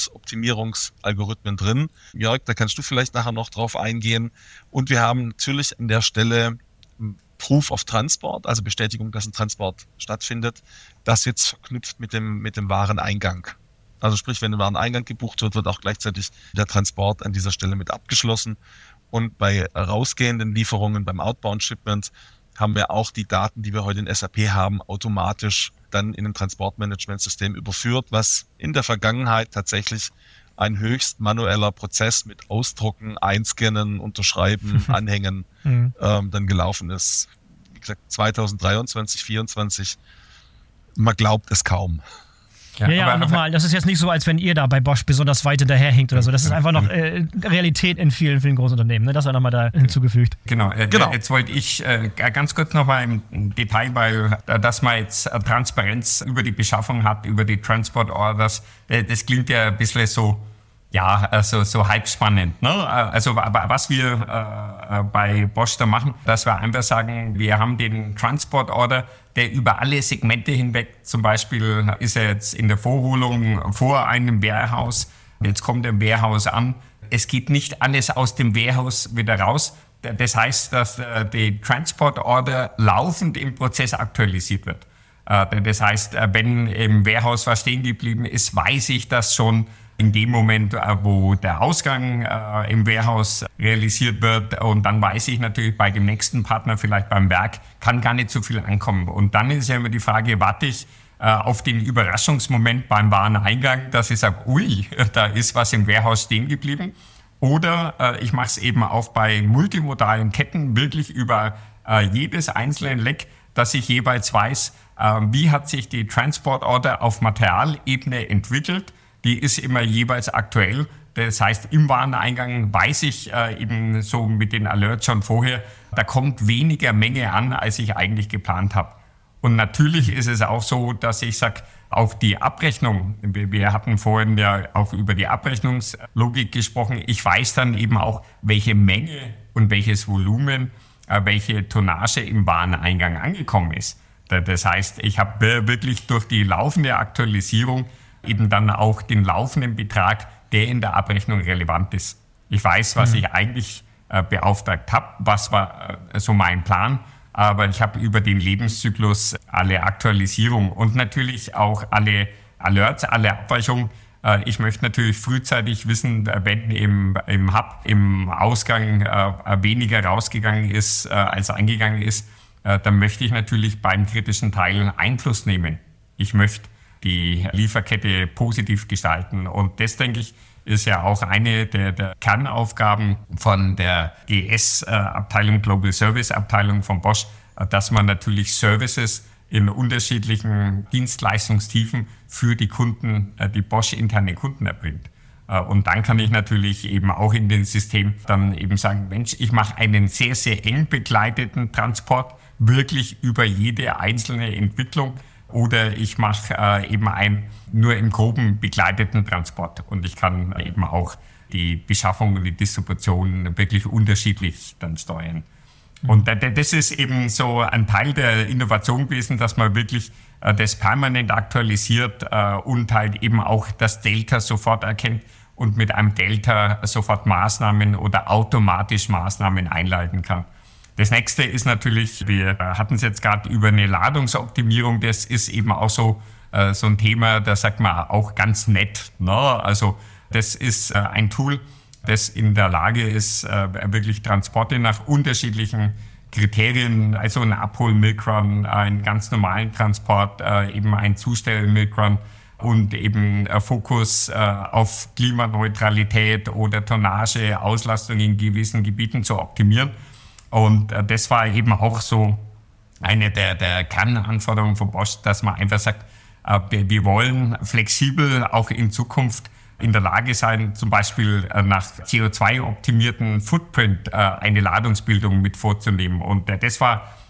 Ladungsoptimierungsalgorithmen drin. Jörg, da kannst du vielleicht nachher noch drauf eingehen. Und wir haben natürlich an der Stelle Proof of Transport, also Bestätigung, dass ein Transport stattfindet, das jetzt verknüpft mit dem, mit dem Wareneingang. Also sprich, wenn ein Wareneingang gebucht wird, wird auch gleichzeitig der Transport an dieser Stelle mit abgeschlossen. Und bei rausgehenden Lieferungen, beim Outbound Shipment, haben wir auch die Daten, die wir heute in S A P haben, automatisch dann in ein Transportmanagementsystem überführt, was in der Vergangenheit tatsächlich ein höchst manueller Prozess mit Ausdrucken, Einscannen, Unterschreiben, Anhängen mhm. ähm, dann gelaufen ist. Wie gesagt, zwanzig dreiundzwanzig, vierundzwanzig, man glaubt es kaum. Ja, ja, ja aber nochmal, das ist jetzt nicht so, als wenn ihr da bei Bosch besonders weit hinterherhinkt oder so. Das ist einfach noch äh, Realität in vielen, vielen großen Unternehmen. Ne? Das war nochmal da hinzugefügt. Genau, äh, genau. Jetzt wollte ich äh, ganz kurz nochmal im Detail, weil äh, dass man jetzt äh, Transparenz über die Beschaffung hat, über die Transport Orders, äh, das klingt ja ein bisschen so, ja, also so halb spannend. Ne? Also aber was wir äh, bei Bosch da machen, dass wir einfach sagen, wir haben den Transport Order, der über alle Segmente hinweg, zum Beispiel ist er jetzt in der Vorholung vor einem Warehouse, jetzt kommt er im Warehouse an. Es geht nicht alles aus dem Warehouse wieder raus. Das heißt, dass die Transport Order laufend im Prozess aktualisiert wird. Das heißt, wenn im Warehouse was stehen geblieben ist, weiß ich das schon in dem Moment, wo der Ausgang äh, im Warehouse realisiert wird. Und dann weiß ich natürlich bei dem nächsten Partner, vielleicht beim Werk, kann gar nicht so viel ankommen. Und dann ist ja immer die Frage, warte ich äh, auf den Überraschungsmoment beim Wareneingang, dass ich sage, ui, da ist was im Warehouse stehen geblieben. Oder äh, ich mache es eben auch bei multimodalen Ketten wirklich über äh, jedes einzelne Leck, dass ich jeweils weiß, äh, wie hat sich die Transport Order auf Materialebene entwickelt. Die ist immer jeweils aktuell. Das heißt, im Wareneingang weiß ich äh, eben so mit den Alerts schon vorher, da kommt weniger Menge an, als ich eigentlich geplant habe. Und natürlich ist es auch so, dass ich sage, auf die Abrechnung, wir hatten vorhin ja auch über die Abrechnungslogik gesprochen, ich weiß dann eben auch, welche Menge und welches Volumen, äh, welche Tonnage im Wareneingang angekommen ist. Das heißt, ich habe wirklich durch die laufende Aktualisierung eben dann auch den laufenden Betrag, der in der Abrechnung relevant ist. Ich weiß, was mhm. ich eigentlich äh, beauftragt habe, was war äh, so mein Plan, aber ich habe über den Lebenszyklus alle Aktualisierungen und natürlich auch alle Alerts, alle Abweichungen. Äh, ich möchte natürlich frühzeitig wissen, wenn im, im Hub, im Ausgang äh, weniger rausgegangen ist, äh, als eingegangen ist, äh, dann möchte ich natürlich beim kritischen Teil Einfluss nehmen. Ich möchte die Lieferkette positiv gestalten. Und das, denke ich, ist ja auch eine der, der Kernaufgaben von der G S-Abteilung, Global Service Abteilung von Bosch, dass man natürlich Services in unterschiedlichen Dienstleistungstiefen für die Kunden, die Bosch-interne Kunden erbringt. Und dann kann ich natürlich eben auch in dem System dann eben sagen, Mensch, ich mache einen sehr, sehr eng begleiteten Transport, wirklich über jede einzelne Entwicklung. Oder ich mache äh, eben einen nur im groben begleiteten Transport. Und ich kann eben auch die Beschaffung und die Distribution wirklich unterschiedlich dann steuern. Mhm. Und äh, das ist eben so ein Teil der Innovation gewesen, dass man wirklich äh, das permanent aktualisiert äh, und halt eben auch das Delta sofort erkennt und mit einem Delta sofort Maßnahmen oder automatisch Maßnahmen einleiten kann. Das nächste ist natürlich, wir hatten es jetzt gerade über eine Ladungsoptimierung, das ist eben auch so, äh, so ein Thema, da sagt man auch ganz nett. Ne? Also das ist äh, ein Tool, das in der Lage ist, äh, wirklich Transporte nach unterschiedlichen Kriterien, also ein Abhol-Milkrun, einen ganz normalen Transport, äh, eben ein Zustell-Milkrun und eben äh, Fokus äh, auf Klimaneutralität oder Tonnage, Auslastung in gewissen Gebieten zu optimieren. Und äh, das war eben auch so eine der, der Kernanforderungen von Bosch, dass man einfach sagt, äh, wir, wir wollen flexibel auch in Zukunft in der Lage sein, zum Beispiel äh, nach C O zwei optimierten Footprint äh, eine Ladungsbildung mit vorzunehmen. Und äh, das war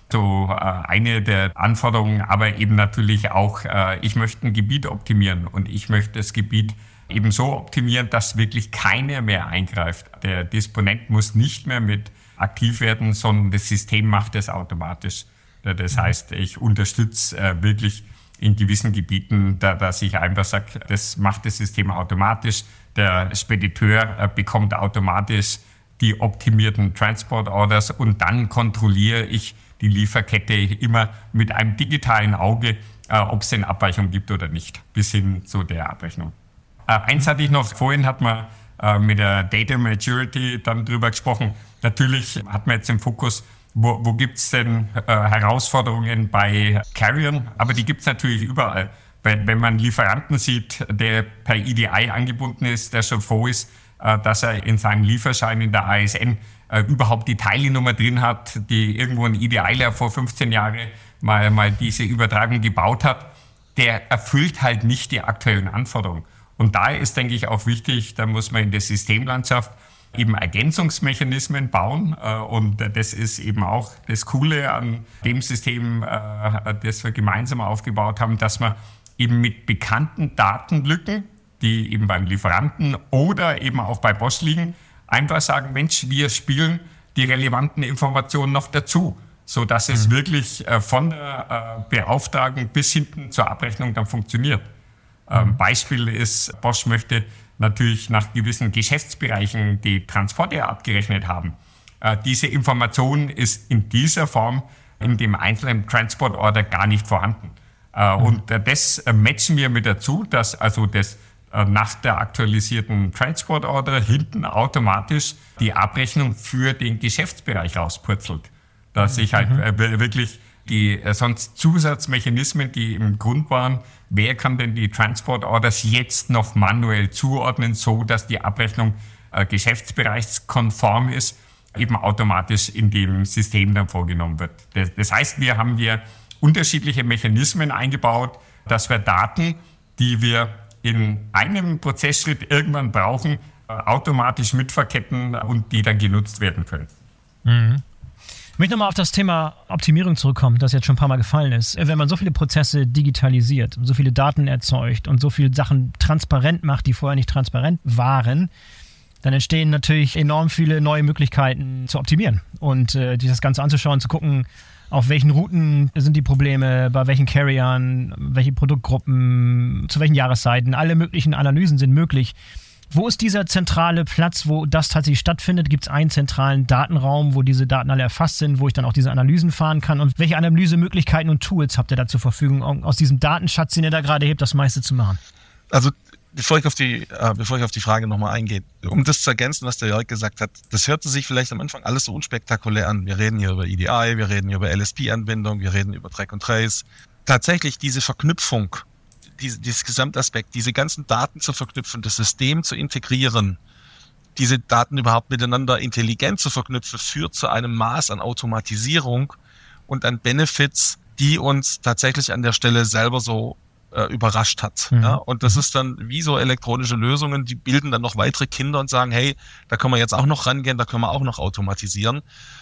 so äh, eine der Anforderungen, aber eben natürlich auch, äh, ich möchte ein Gebiet optimieren und ich möchte das Gebiet eben so optimieren, dass wirklich keiner mehr eingreift. Der Disponent muss nicht mehr mit aktiv werden, sondern das System macht das automatisch. Das heißt, ich unterstütze äh, wirklich in gewissen Gebieten, da, dass ich einfach sage, das macht das System automatisch. Der Spediteur äh, bekommt automatisch die optimierten Transport-Orders und dann kontrolliere ich die Lieferkette immer mit einem digitalen Auge, äh, ob es eine Abweichung gibt oder nicht, bis hin zu der Abrechnung. Äh, eins hatte ich noch, vorhin hat man äh, mit der Data Maturity dann drüber gesprochen. Natürlich hat man jetzt im Fokus, wo, wo gibt es denn äh, Herausforderungen bei Carriern, aber die gibt es natürlich überall. Wenn, wenn man einen Lieferanten sieht, der per E D I angebunden ist, der schon froh ist, äh, dass er in seinem Lieferschein in der A S N äh, überhaupt die Teilnummer drin hat, die irgendwo ein E D I-ler vor fünfzehn Jahren mal, mal diese Übertragung gebaut hat, der erfüllt halt nicht die aktuellen Anforderungen. Und da ist, denke ich, auch wichtig, da muss man in der Systemlandschaft eben Ergänzungsmechanismen bauen. Und das ist eben auch das Coole an dem System, das wir gemeinsam aufgebaut haben, dass man eben mit bekannten Datenlücken, die eben beim Lieferanten oder eben auch bei Bosch liegen, einfach sagen, Mensch, wir spielen die relevanten Informationen noch dazu, sodass es mhm. wirklich von der Beauftragung bis hinten zur Abrechnung dann funktioniert. Ähm, Beispiel ist, Bosch möchte natürlich nach gewissen Geschäftsbereichen die Transporte abgerechnet haben. Äh, diese Information ist in dieser Form in dem einzelnen Transport-Order gar nicht vorhanden. Äh, mhm. Und äh, das äh, matchen wir mit dazu, dass also das äh, nach der aktualisierten Transport-Order hinten automatisch die Abrechnung für den Geschäftsbereich rauspurzelt. Dass ich halt äh, wirklich die äh, sonst Zusatzmechanismen, die im Grund waren, wer kann denn die Transport-Orders jetzt noch manuell zuordnen, so dass die Abrechnung äh, geschäftsbereichskonform ist, eben automatisch in dem System dann vorgenommen wird. Das, das heißt, wir haben hier unterschiedliche Mechanismen eingebaut, dass wir Daten, die wir in einem Prozessschritt irgendwann brauchen, äh, automatisch mitverketten und die dann genutzt werden können. Mhm. Ich möchte nochmal auf das Thema Optimierung zurückkommen, das jetzt schon ein paar Mal gefallen ist. Wenn man so viele Prozesse digitalisiert, so viele Daten erzeugt und so viele Sachen transparent macht, die vorher nicht transparent waren, dann entstehen natürlich enorm viele neue Möglichkeiten zu optimieren und äh, sich das Ganze anzuschauen, zu gucken, auf welchen Routen sind die Probleme, bei welchen Carriern, welche Produktgruppen, zu welchen Jahreszeiten. Alle möglichen Analysen sind möglich. Wo ist dieser zentrale Platz, wo das tatsächlich stattfindet? Gibt es einen zentralen Datenraum, wo diese Daten alle erfasst sind, wo ich dann auch diese Analysen fahren kann? Und welche Analysemöglichkeiten und Tools habt ihr da zur Verfügung, um aus diesem Datenschatz, den ihr da gerade hebt, das meiste zu machen? Also bevor ich auf die, äh, bevor ich auf die Frage nochmal eingehe, um das zu ergänzen, was der Jörg gesagt hat, das hörte sich vielleicht am Anfang alles so unspektakulär an. Wir reden hier über E D I, wir reden hier über L S P-Anbindung, wir reden über Track and Trace. Tatsächlich diese Verknüpfung, Diese, dieses Gesamtaspekt, diese ganzen Daten zu verknüpfen, das System zu integrieren, diese Daten überhaupt miteinander intelligent zu verknüpfen, führt zu einem Maß an Automatisierung und an Benefits, die uns tatsächlich an der Stelle selber so äh, überrascht hat. Mhm. Ja? Und das ist dann wie so elektronische Lösungen, die bilden dann noch weitere Kinder und sagen, hey, da können wir jetzt auch noch rangehen, da können wir auch noch automatisieren.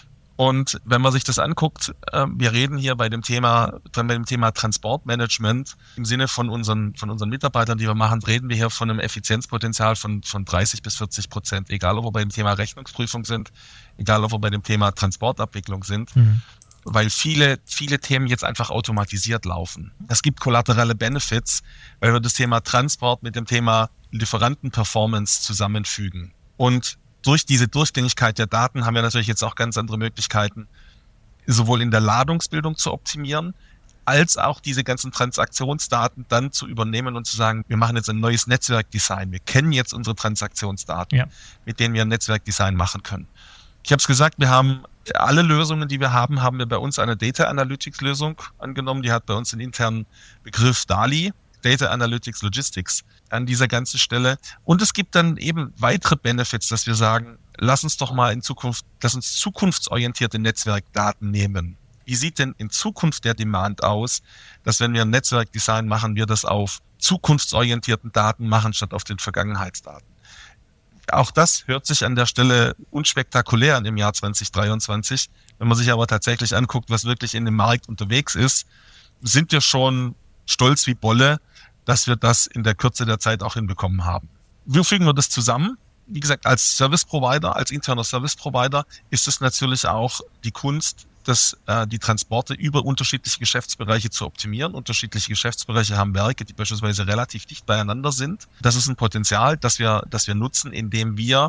Und wenn man sich das anguckt, äh, wir reden hier bei dem Thema, bei dem Thema Transportmanagement im Sinne von unseren, von unseren Mitarbeitern, die wir machen, reden wir hier von einem Effizienzpotenzial von, von dreißig bis vierzig Prozent. Egal, ob wir bei dem Thema Rechnungsprüfung sind, egal, ob wir bei dem Thema Transportabwicklung sind, mhm. weil viele, viele Themen jetzt einfach automatisiert laufen. Es gibt kollaterale Benefits, weil wir das Thema Transport mit dem Thema Lieferantenperformance zusammenfügen. Und durch diese Durchgängigkeit der Daten haben wir natürlich jetzt auch ganz andere Möglichkeiten, sowohl in der Ladungsbildung zu optimieren, als auch diese ganzen Transaktionsdaten dann zu übernehmen und zu sagen, wir machen jetzt ein neues Netzwerkdesign. Wir kennen jetzt unsere Transaktionsdaten, ja. mit denen wir ein Netzwerkdesign machen können. Ich habe es gesagt, wir haben alle Lösungen, die wir haben, haben wir bei uns eine Data Analytics Lösung angenommen. Die hat bei uns den internen Begriff D A L I, Data Analytics Logistics, an dieser ganzen Stelle. Und es gibt dann eben weitere Benefits, dass wir sagen, lass uns doch mal in Zukunft, lass uns zukunftsorientierte Netzwerkdaten nehmen. Wie sieht denn in Zukunft der Demand aus, dass wenn wir ein Netzwerkdesign machen, wir das auf zukunftsorientierten Daten machen, statt auf den Vergangenheitsdaten? Auch das hört sich an der Stelle unspektakulär an im Jahr zwanzig dreiundzwanzig. Wenn man sich aber tatsächlich anguckt, was wirklich in dem Markt unterwegs ist, sind wir schon stolz wie Bolle, dass wir das in der Kürze der Zeit auch hinbekommen haben. Wie fügen wir das zusammen? Wie gesagt, als Service Provider, als interner Service Provider ist es natürlich auch die Kunst, dass äh, die Transporte über unterschiedliche Geschäftsbereiche zu optimieren. Unterschiedliche Geschäftsbereiche haben Werke, die beispielsweise relativ dicht beieinander sind. Das ist ein Potenzial, das wir, das wir nutzen, indem wir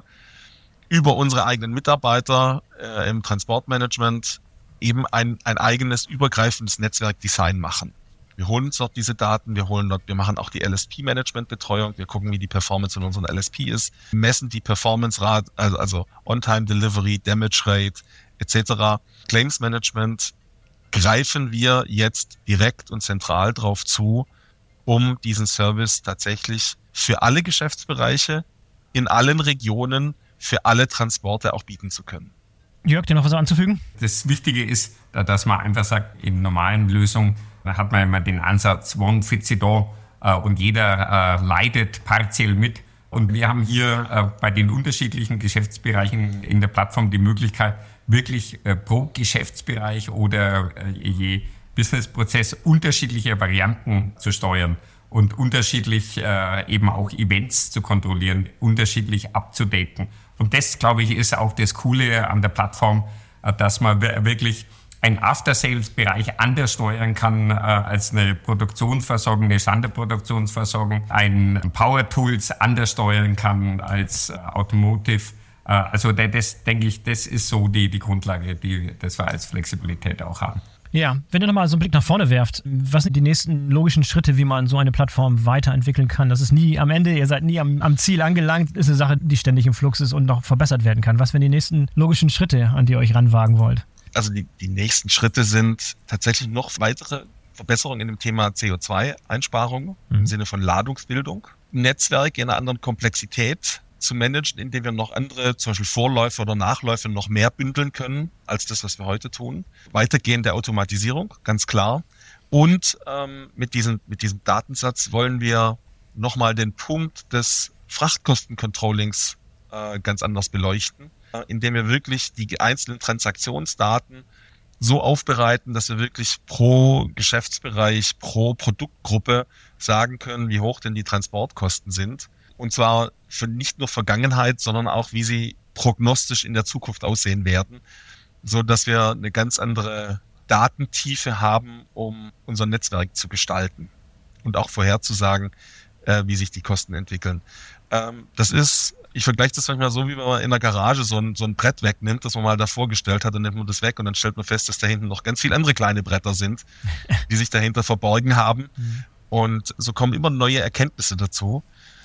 über unsere eigenen Mitarbeiter äh, im Transportmanagement eben ein, ein eigenes übergreifendes Netzwerkdesign machen. Wir holen uns dort diese Daten, wir holen dort, wir machen auch die L S P-Management-Betreuung, wir gucken, wie die Performance in unseren L S P ist, messen die Performance-Rate, also, also On-Time-Delivery, Damage-Rate et cetera. Claims-Management greifen wir jetzt direkt und zentral drauf zu, um diesen Service tatsächlich für alle Geschäftsbereiche, in allen Regionen, für alle Transporte auch bieten zu können. Jörg, dir noch was anzufügen? Das Wichtige ist, dass man einfach sagt, in normalen Lösungen, da hat man immer den Ansatz One Fits It All äh, und jeder äh, leidet partiell mit. Und wir haben hier äh, bei den unterschiedlichen Geschäftsbereichen in der Plattform die Möglichkeit, wirklich äh, pro Geschäftsbereich oder äh, je Businessprozess unterschiedliche Varianten zu steuern und unterschiedlich äh, eben auch Events zu kontrollieren, unterschiedlich abzudaten. Und das, glaube ich, ist auch das Coole an der Plattform, äh, dass man w- wirklich ein After-Sales-Bereich anders steuern kann äh, als eine Produktionsversorgung, eine Standardproduktionsversorgung, ein Power-Tools anders steuern kann als äh, Automotive. Äh, also das, das denke ich, das ist so die, die Grundlage, die das wir als Flexibilität auch haben. Ja, wenn ihr nochmal so einen Blick nach vorne werft, was sind die nächsten logischen Schritte, wie man so eine Plattform weiterentwickeln kann? Das ist nie am Ende, ihr seid nie am, am Ziel angelangt, ist eine Sache, die ständig im Flux ist und noch verbessert werden kann. Was wären die nächsten logischen Schritte, an die ihr euch ranwagen wollt? Also die, die nächsten Schritte sind tatsächlich noch weitere Verbesserungen in dem Thema C O zwei Einsparung mhm. im Sinne von Ladungsbildung. Netzwerk in einer anderen Komplexität zu managen, indem wir noch andere, zum Beispiel Vorläufe oder Nachläufe noch mehr bündeln können, als das, was wir heute tun. Weitergehende Automatisierung, ganz klar. Und ähm, mit diesem, mit diesem Datensatz wollen wir nochmal den Punkt des Frachtkostencontrollings äh, ganz anders beleuchten, äh, indem wir wirklich die einzelnen Transaktionsdaten so aufbereiten, dass wir wirklich pro Geschäftsbereich, pro Produktgruppe sagen können, wie hoch denn die Transportkosten sind. Und zwar für nicht nur Vergangenheit, sondern auch, wie sie prognostisch in der Zukunft aussehen werden, so dass wir eine ganz andere Datentiefe haben, um unser Netzwerk zu gestalten und auch vorherzusagen, äh, wie sich die Kosten entwickeln. Ähm, das ist, ich vergleiche das manchmal so, wie wenn man in der Garage so ein, so ein Brett wegnimmt, das man mal davor gestellt hat, dann nimmt man das weg und dann stellt man fest, dass da hinten noch ganz viele andere kleine Bretter sind, die sich dahinter verborgen haben. Mhm. Und so kommen immer neue Erkenntnisse dazu.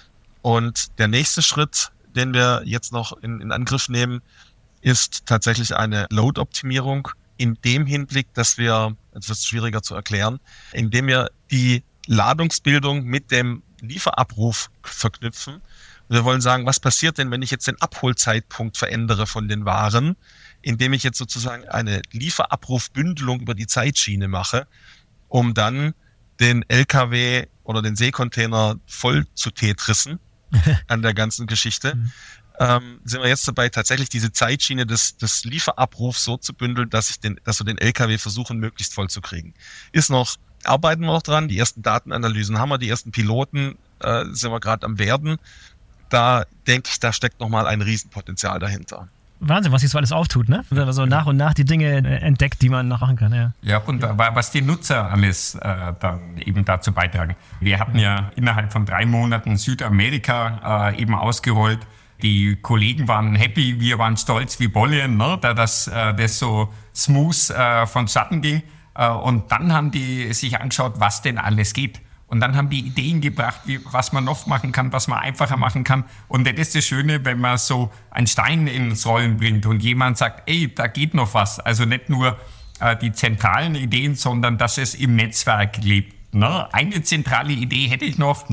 Und der nächste Schritt, den wir jetzt noch in, in Angriff nehmen, ist tatsächlich eine Load-Optimierung in dem Hinblick, dass wir, das ist schwieriger zu erklären, indem wir die Ladungsbildung mit dem Lieferabruf verknüpfen. Und wir wollen sagen, was passiert denn, wenn ich jetzt den Abholzeitpunkt verändere von den Waren, indem ich jetzt sozusagen eine Lieferabrufbündelung über die Zeitschiene mache, um dann den L K W oder den Seekontainer voll zu tetrissen an der ganzen Geschichte, mhm. ähm, sind wir jetzt dabei, tatsächlich diese Zeitschiene des, des Lieferabrufs so zu bündeln, dass ich den, dass wir den L K W versuchen, möglichst voll zu kriegen. Ist noch, arbeiten wir noch dran, die ersten Datenanalysen haben wir, die ersten Piloten äh, sind wir gerade am werden. Da denke ich, da steckt nochmal ein Riesenpotenzial dahinter. Wahnsinn, was sich so alles auftut, ne? Wenn man so nach und nach die Dinge entdeckt, die man noch machen kann, ja. Ja, und ja. was die Nutzer alles äh, dann eben dazu beitragen. Wir hatten ja innerhalb von drei Monaten Südamerika äh, eben ausgerollt. Die Kollegen waren happy, wir waren stolz wie Bolle, ne? Da das, äh, das so smooth äh, vonstatten ging. Äh, und dann haben die sich angeschaut, was denn alles geht. Und dann haben die Ideen gebracht, wie, was man noch machen kann, was man einfacher machen kann. Und das ist das Schöne, wenn man so einen Stein ins Rollen bringt und jemand sagt, ey, da geht noch was. Also nicht nur äh, die zentralen Ideen, sondern dass es im Netzwerk lebt. Ne? Eine zentrale Idee hätte ich noch, ne?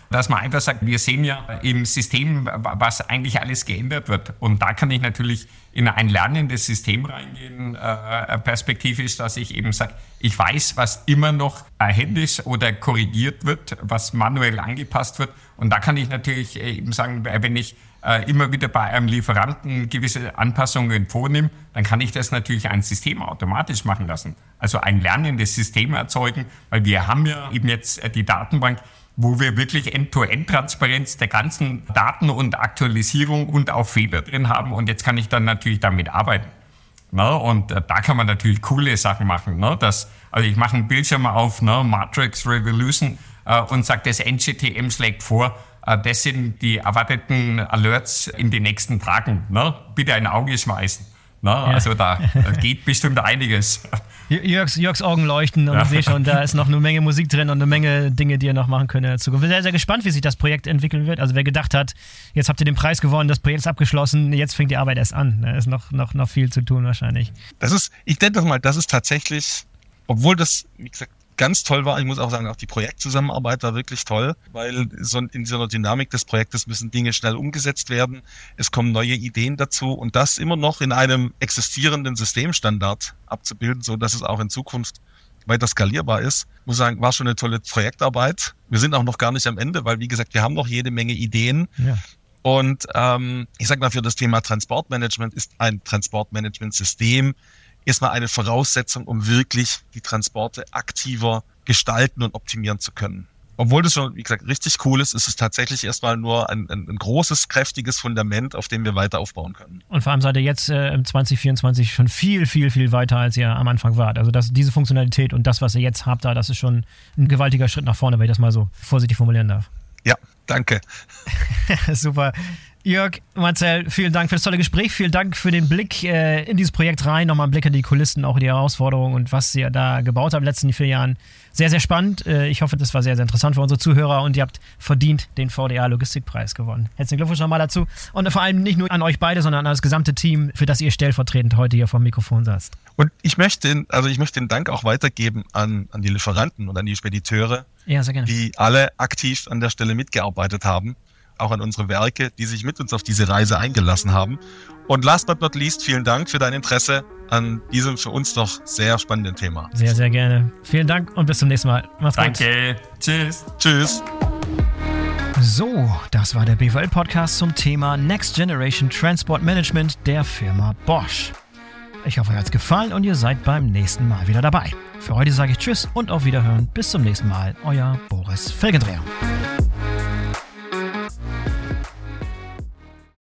dass man einfach sagt, wir sehen ja im System, was eigentlich alles geändert wird. Und da kann ich natürlich in ein lernendes System reingehen, äh, perspektivisch, dass ich eben sage, ich weiß, was immer noch händisch oder korrigiert wird, was manuell angepasst wird. Und da kann ich natürlich eben sagen, wenn ich äh, immer wieder bei einem Lieferanten gewisse Anpassungen vornehme, dann kann ich das natürlich ein System automatisch machen lassen. Also ein lernendes System erzeugen, weil wir haben ja eben jetzt die Datenbank, wo wir wirklich End-to-End-Transparenz der ganzen Daten und Aktualisierung und auch Fehler drin haben. Und jetzt kann ich dann natürlich damit arbeiten. Ne? Und äh, da kann man natürlich coole Sachen machen. Ne? Das, also ich mache einen Bildschirm auf, ne? Matrix Revolution, äh, und sage, das N G T M schlägt vor, äh, das sind die erwarteten Alerts in den nächsten Tagen. Ne? Bitte ein Auge schmeißen. Ne? Ja. Also da geht bestimmt einiges. Jörgs, Jörgs Augen leuchten und ja. Ich sehe schon, da ist noch eine Menge Musik drin und eine Menge Dinge, die ihr noch machen könnt in der Zukunft. Ich bin sehr, sehr gespannt, wie sich das Projekt entwickeln wird. Also wer gedacht hat, jetzt habt ihr den Preis gewonnen, das Projekt ist abgeschlossen, jetzt fängt die Arbeit erst an. Da ist noch, noch, noch viel zu tun wahrscheinlich. Das ist, ich denke doch mal, das ist tatsächlich, obwohl das, wie gesagt, ganz toll war. Ich muss auch sagen, auch die Projektzusammenarbeit war wirklich toll, weil so in so einer Dynamik des Projektes müssen Dinge schnell umgesetzt werden. Es kommen neue Ideen dazu und das immer noch in einem existierenden Systemstandard abzubilden, so dass es auch in Zukunft weiter skalierbar ist. Ich muss sagen, war schon eine tolle Projektarbeit. Wir sind auch noch gar nicht am Ende, weil wie gesagt, wir haben noch jede Menge Ideen. Ja. Und ähm, ich sage mal, für das Thema Transportmanagement ist ein Transportmanagementsystem erstmal eine Voraussetzung, um wirklich die Transporte aktiver gestalten und optimieren zu können. Obwohl das schon, wie gesagt, richtig cool ist, ist es tatsächlich erstmal nur ein, ein, ein großes, kräftiges Fundament, auf dem wir weiter aufbauen können. Und vor allem seid ihr jetzt äh, im zwanzig vierundzwanzig schon viel, viel, viel weiter, als ihr am Anfang wart. Also das, diese Funktionalität und das, was ihr jetzt habt, da, das ist schon ein gewaltiger Schritt nach vorne, wenn ich das mal so vorsichtig formulieren darf. Ja, danke. Super. Jörg, Marcel, vielen Dank für das tolle Gespräch. Vielen Dank für den Blick äh, in dieses Projekt rein. Nochmal einen Blick in die Kulissen, auch in die Herausforderungen und was ihr da gebaut habt in den letzten vier Jahren. Sehr, sehr spannend. Äh, ich hoffe, das war sehr, sehr interessant für unsere Zuhörer und ihr habt verdient den V D A Logistikpreis gewonnen. Herzlichen Glückwunsch nochmal dazu. Und vor allem nicht nur an euch beide, sondern an das gesamte Team, für das ihr stellvertretend heute hier vor dem Mikrofon saßt. Und ich möchte, also ich möchte den Dank auch weitergeben an, an die Lieferanten und an die Spediteure, ja, sehr gerne, die alle aktiv an der Stelle mitgearbeitet haben. Auch an unsere Werke, die sich mit uns auf diese Reise eingelassen haben. Und last but not least, vielen Dank für dein Interesse an diesem für uns doch sehr spannenden Thema. Sehr, sehr gerne. Vielen Dank und bis zum nächsten Mal. Mach's gut. Danke. Tschüss. Tschüss. So, das war der B V L-Podcast zum Thema Next Generation Transport Management der Firma Bosch. Ich hoffe, euch hat's gefallen und ihr seid beim nächsten Mal wieder dabei. Für heute sage ich Tschüss und auf Wiederhören. Bis zum nächsten Mal. Euer Boris Felgendreher.